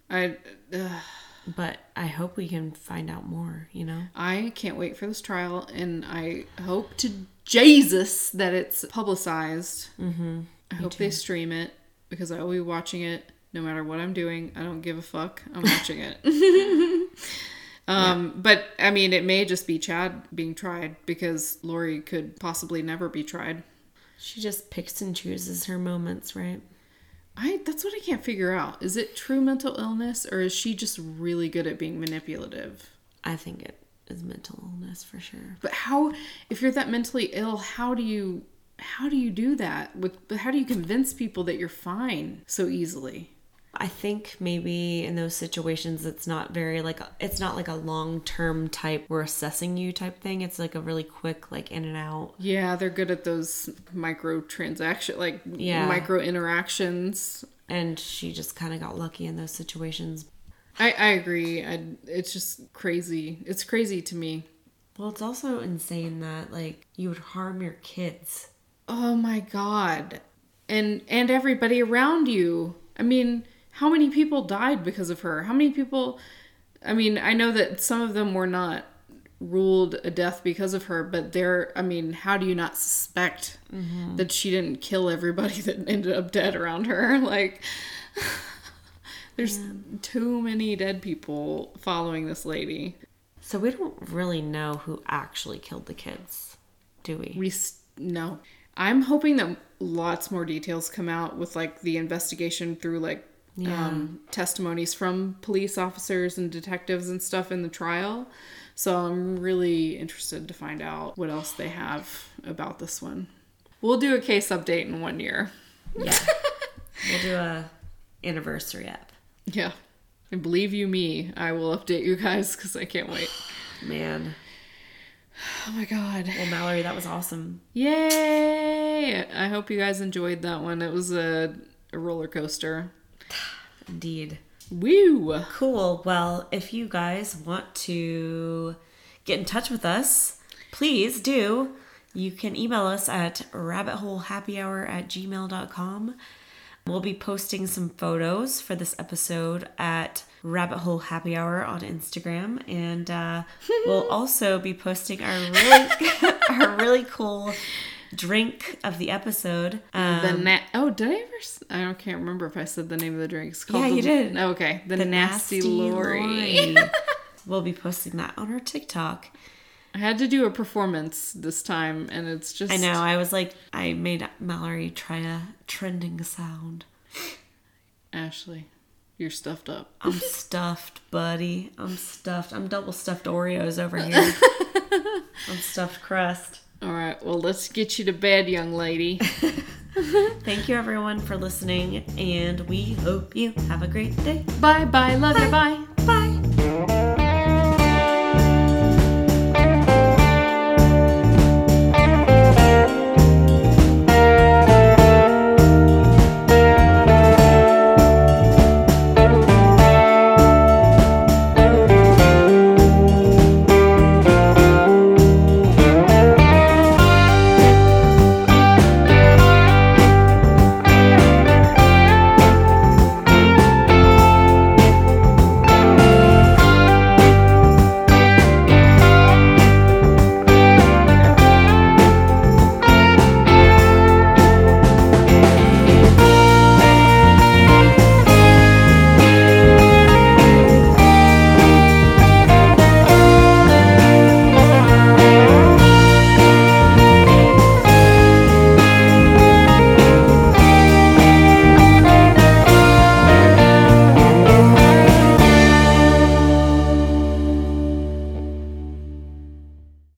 But I hope we can find out more, you know? I can't wait for this trial, and I hope to Jesus that it's publicized. Mm-hmm. I hope they stream it, because I will be watching it no matter what I'm doing. I don't give a fuck. I'm watching it. But, I mean, it may just be Chad being tried, because Lori could possibly never be tried. She just picks and chooses her moments, right? That's what I can't figure out. Is it true mental illness, or is she just really good at being manipulative? I think it is mental illness for sure. But how, if you're that mentally ill, how do you do that? How do you convince people that you're fine so easily? I think maybe in those situations it's not very it's not like a long-term type we're assessing you type thing. It's like a really quick like in and out. Yeah, they're good at those micro interactions. And she just kind of got lucky in those situations. I agree. It's just crazy. It's crazy to me. Well, it's also insane that like you would harm your kids. Oh my god. And everybody around you. I mean, how many people died because of her? How many people... I mean, I know that some of them were not ruled a death because of her, but how do you not suspect that she didn't kill everybody that ended up dead around her? Like, there's too many dead people following this lady. So we don't really know who actually killed the kids, do we? No. I'm hoping that lots more details come out with like the investigation through like testimonies from police officers and detectives and stuff in the trial. So I'm really interested to find out what else they have about this one. We'll do a case update in 1 year. Yeah. We'll do a anniversary app. Yeah. And believe you me, I will update you guys because I can't wait. Man. Oh my god. Well, Mallory, that was awesome. Yay! I hope you guys enjoyed that one. It was a roller coaster. Indeed. Woo! Cool. Well, if you guys want to get in touch with us, please do. You can email us at rabbitholehappyhour@gmail.com. We'll be posting some photos for this episode at Rabbit Hole Happy Hour on Instagram, and we'll also be posting our really cool drink of the episode. Did I ever? I can't remember if I said the name of the drink. It's called you did. Okay, the Nasty Lori. We'll be posting that on our TikTok. I had to do a performance this time, and it's just... I know. I was like, I made Mallory try a trending sound. Ashley, you're stuffed up. I'm stuffed, buddy. I'm stuffed. I'm double stuffed Oreos over here. I'm stuffed crust. All right. Well, let's get you to bed, young lady. Thank you, everyone, for listening, and we hope you have a great day. Bye-bye. Love you. Bye.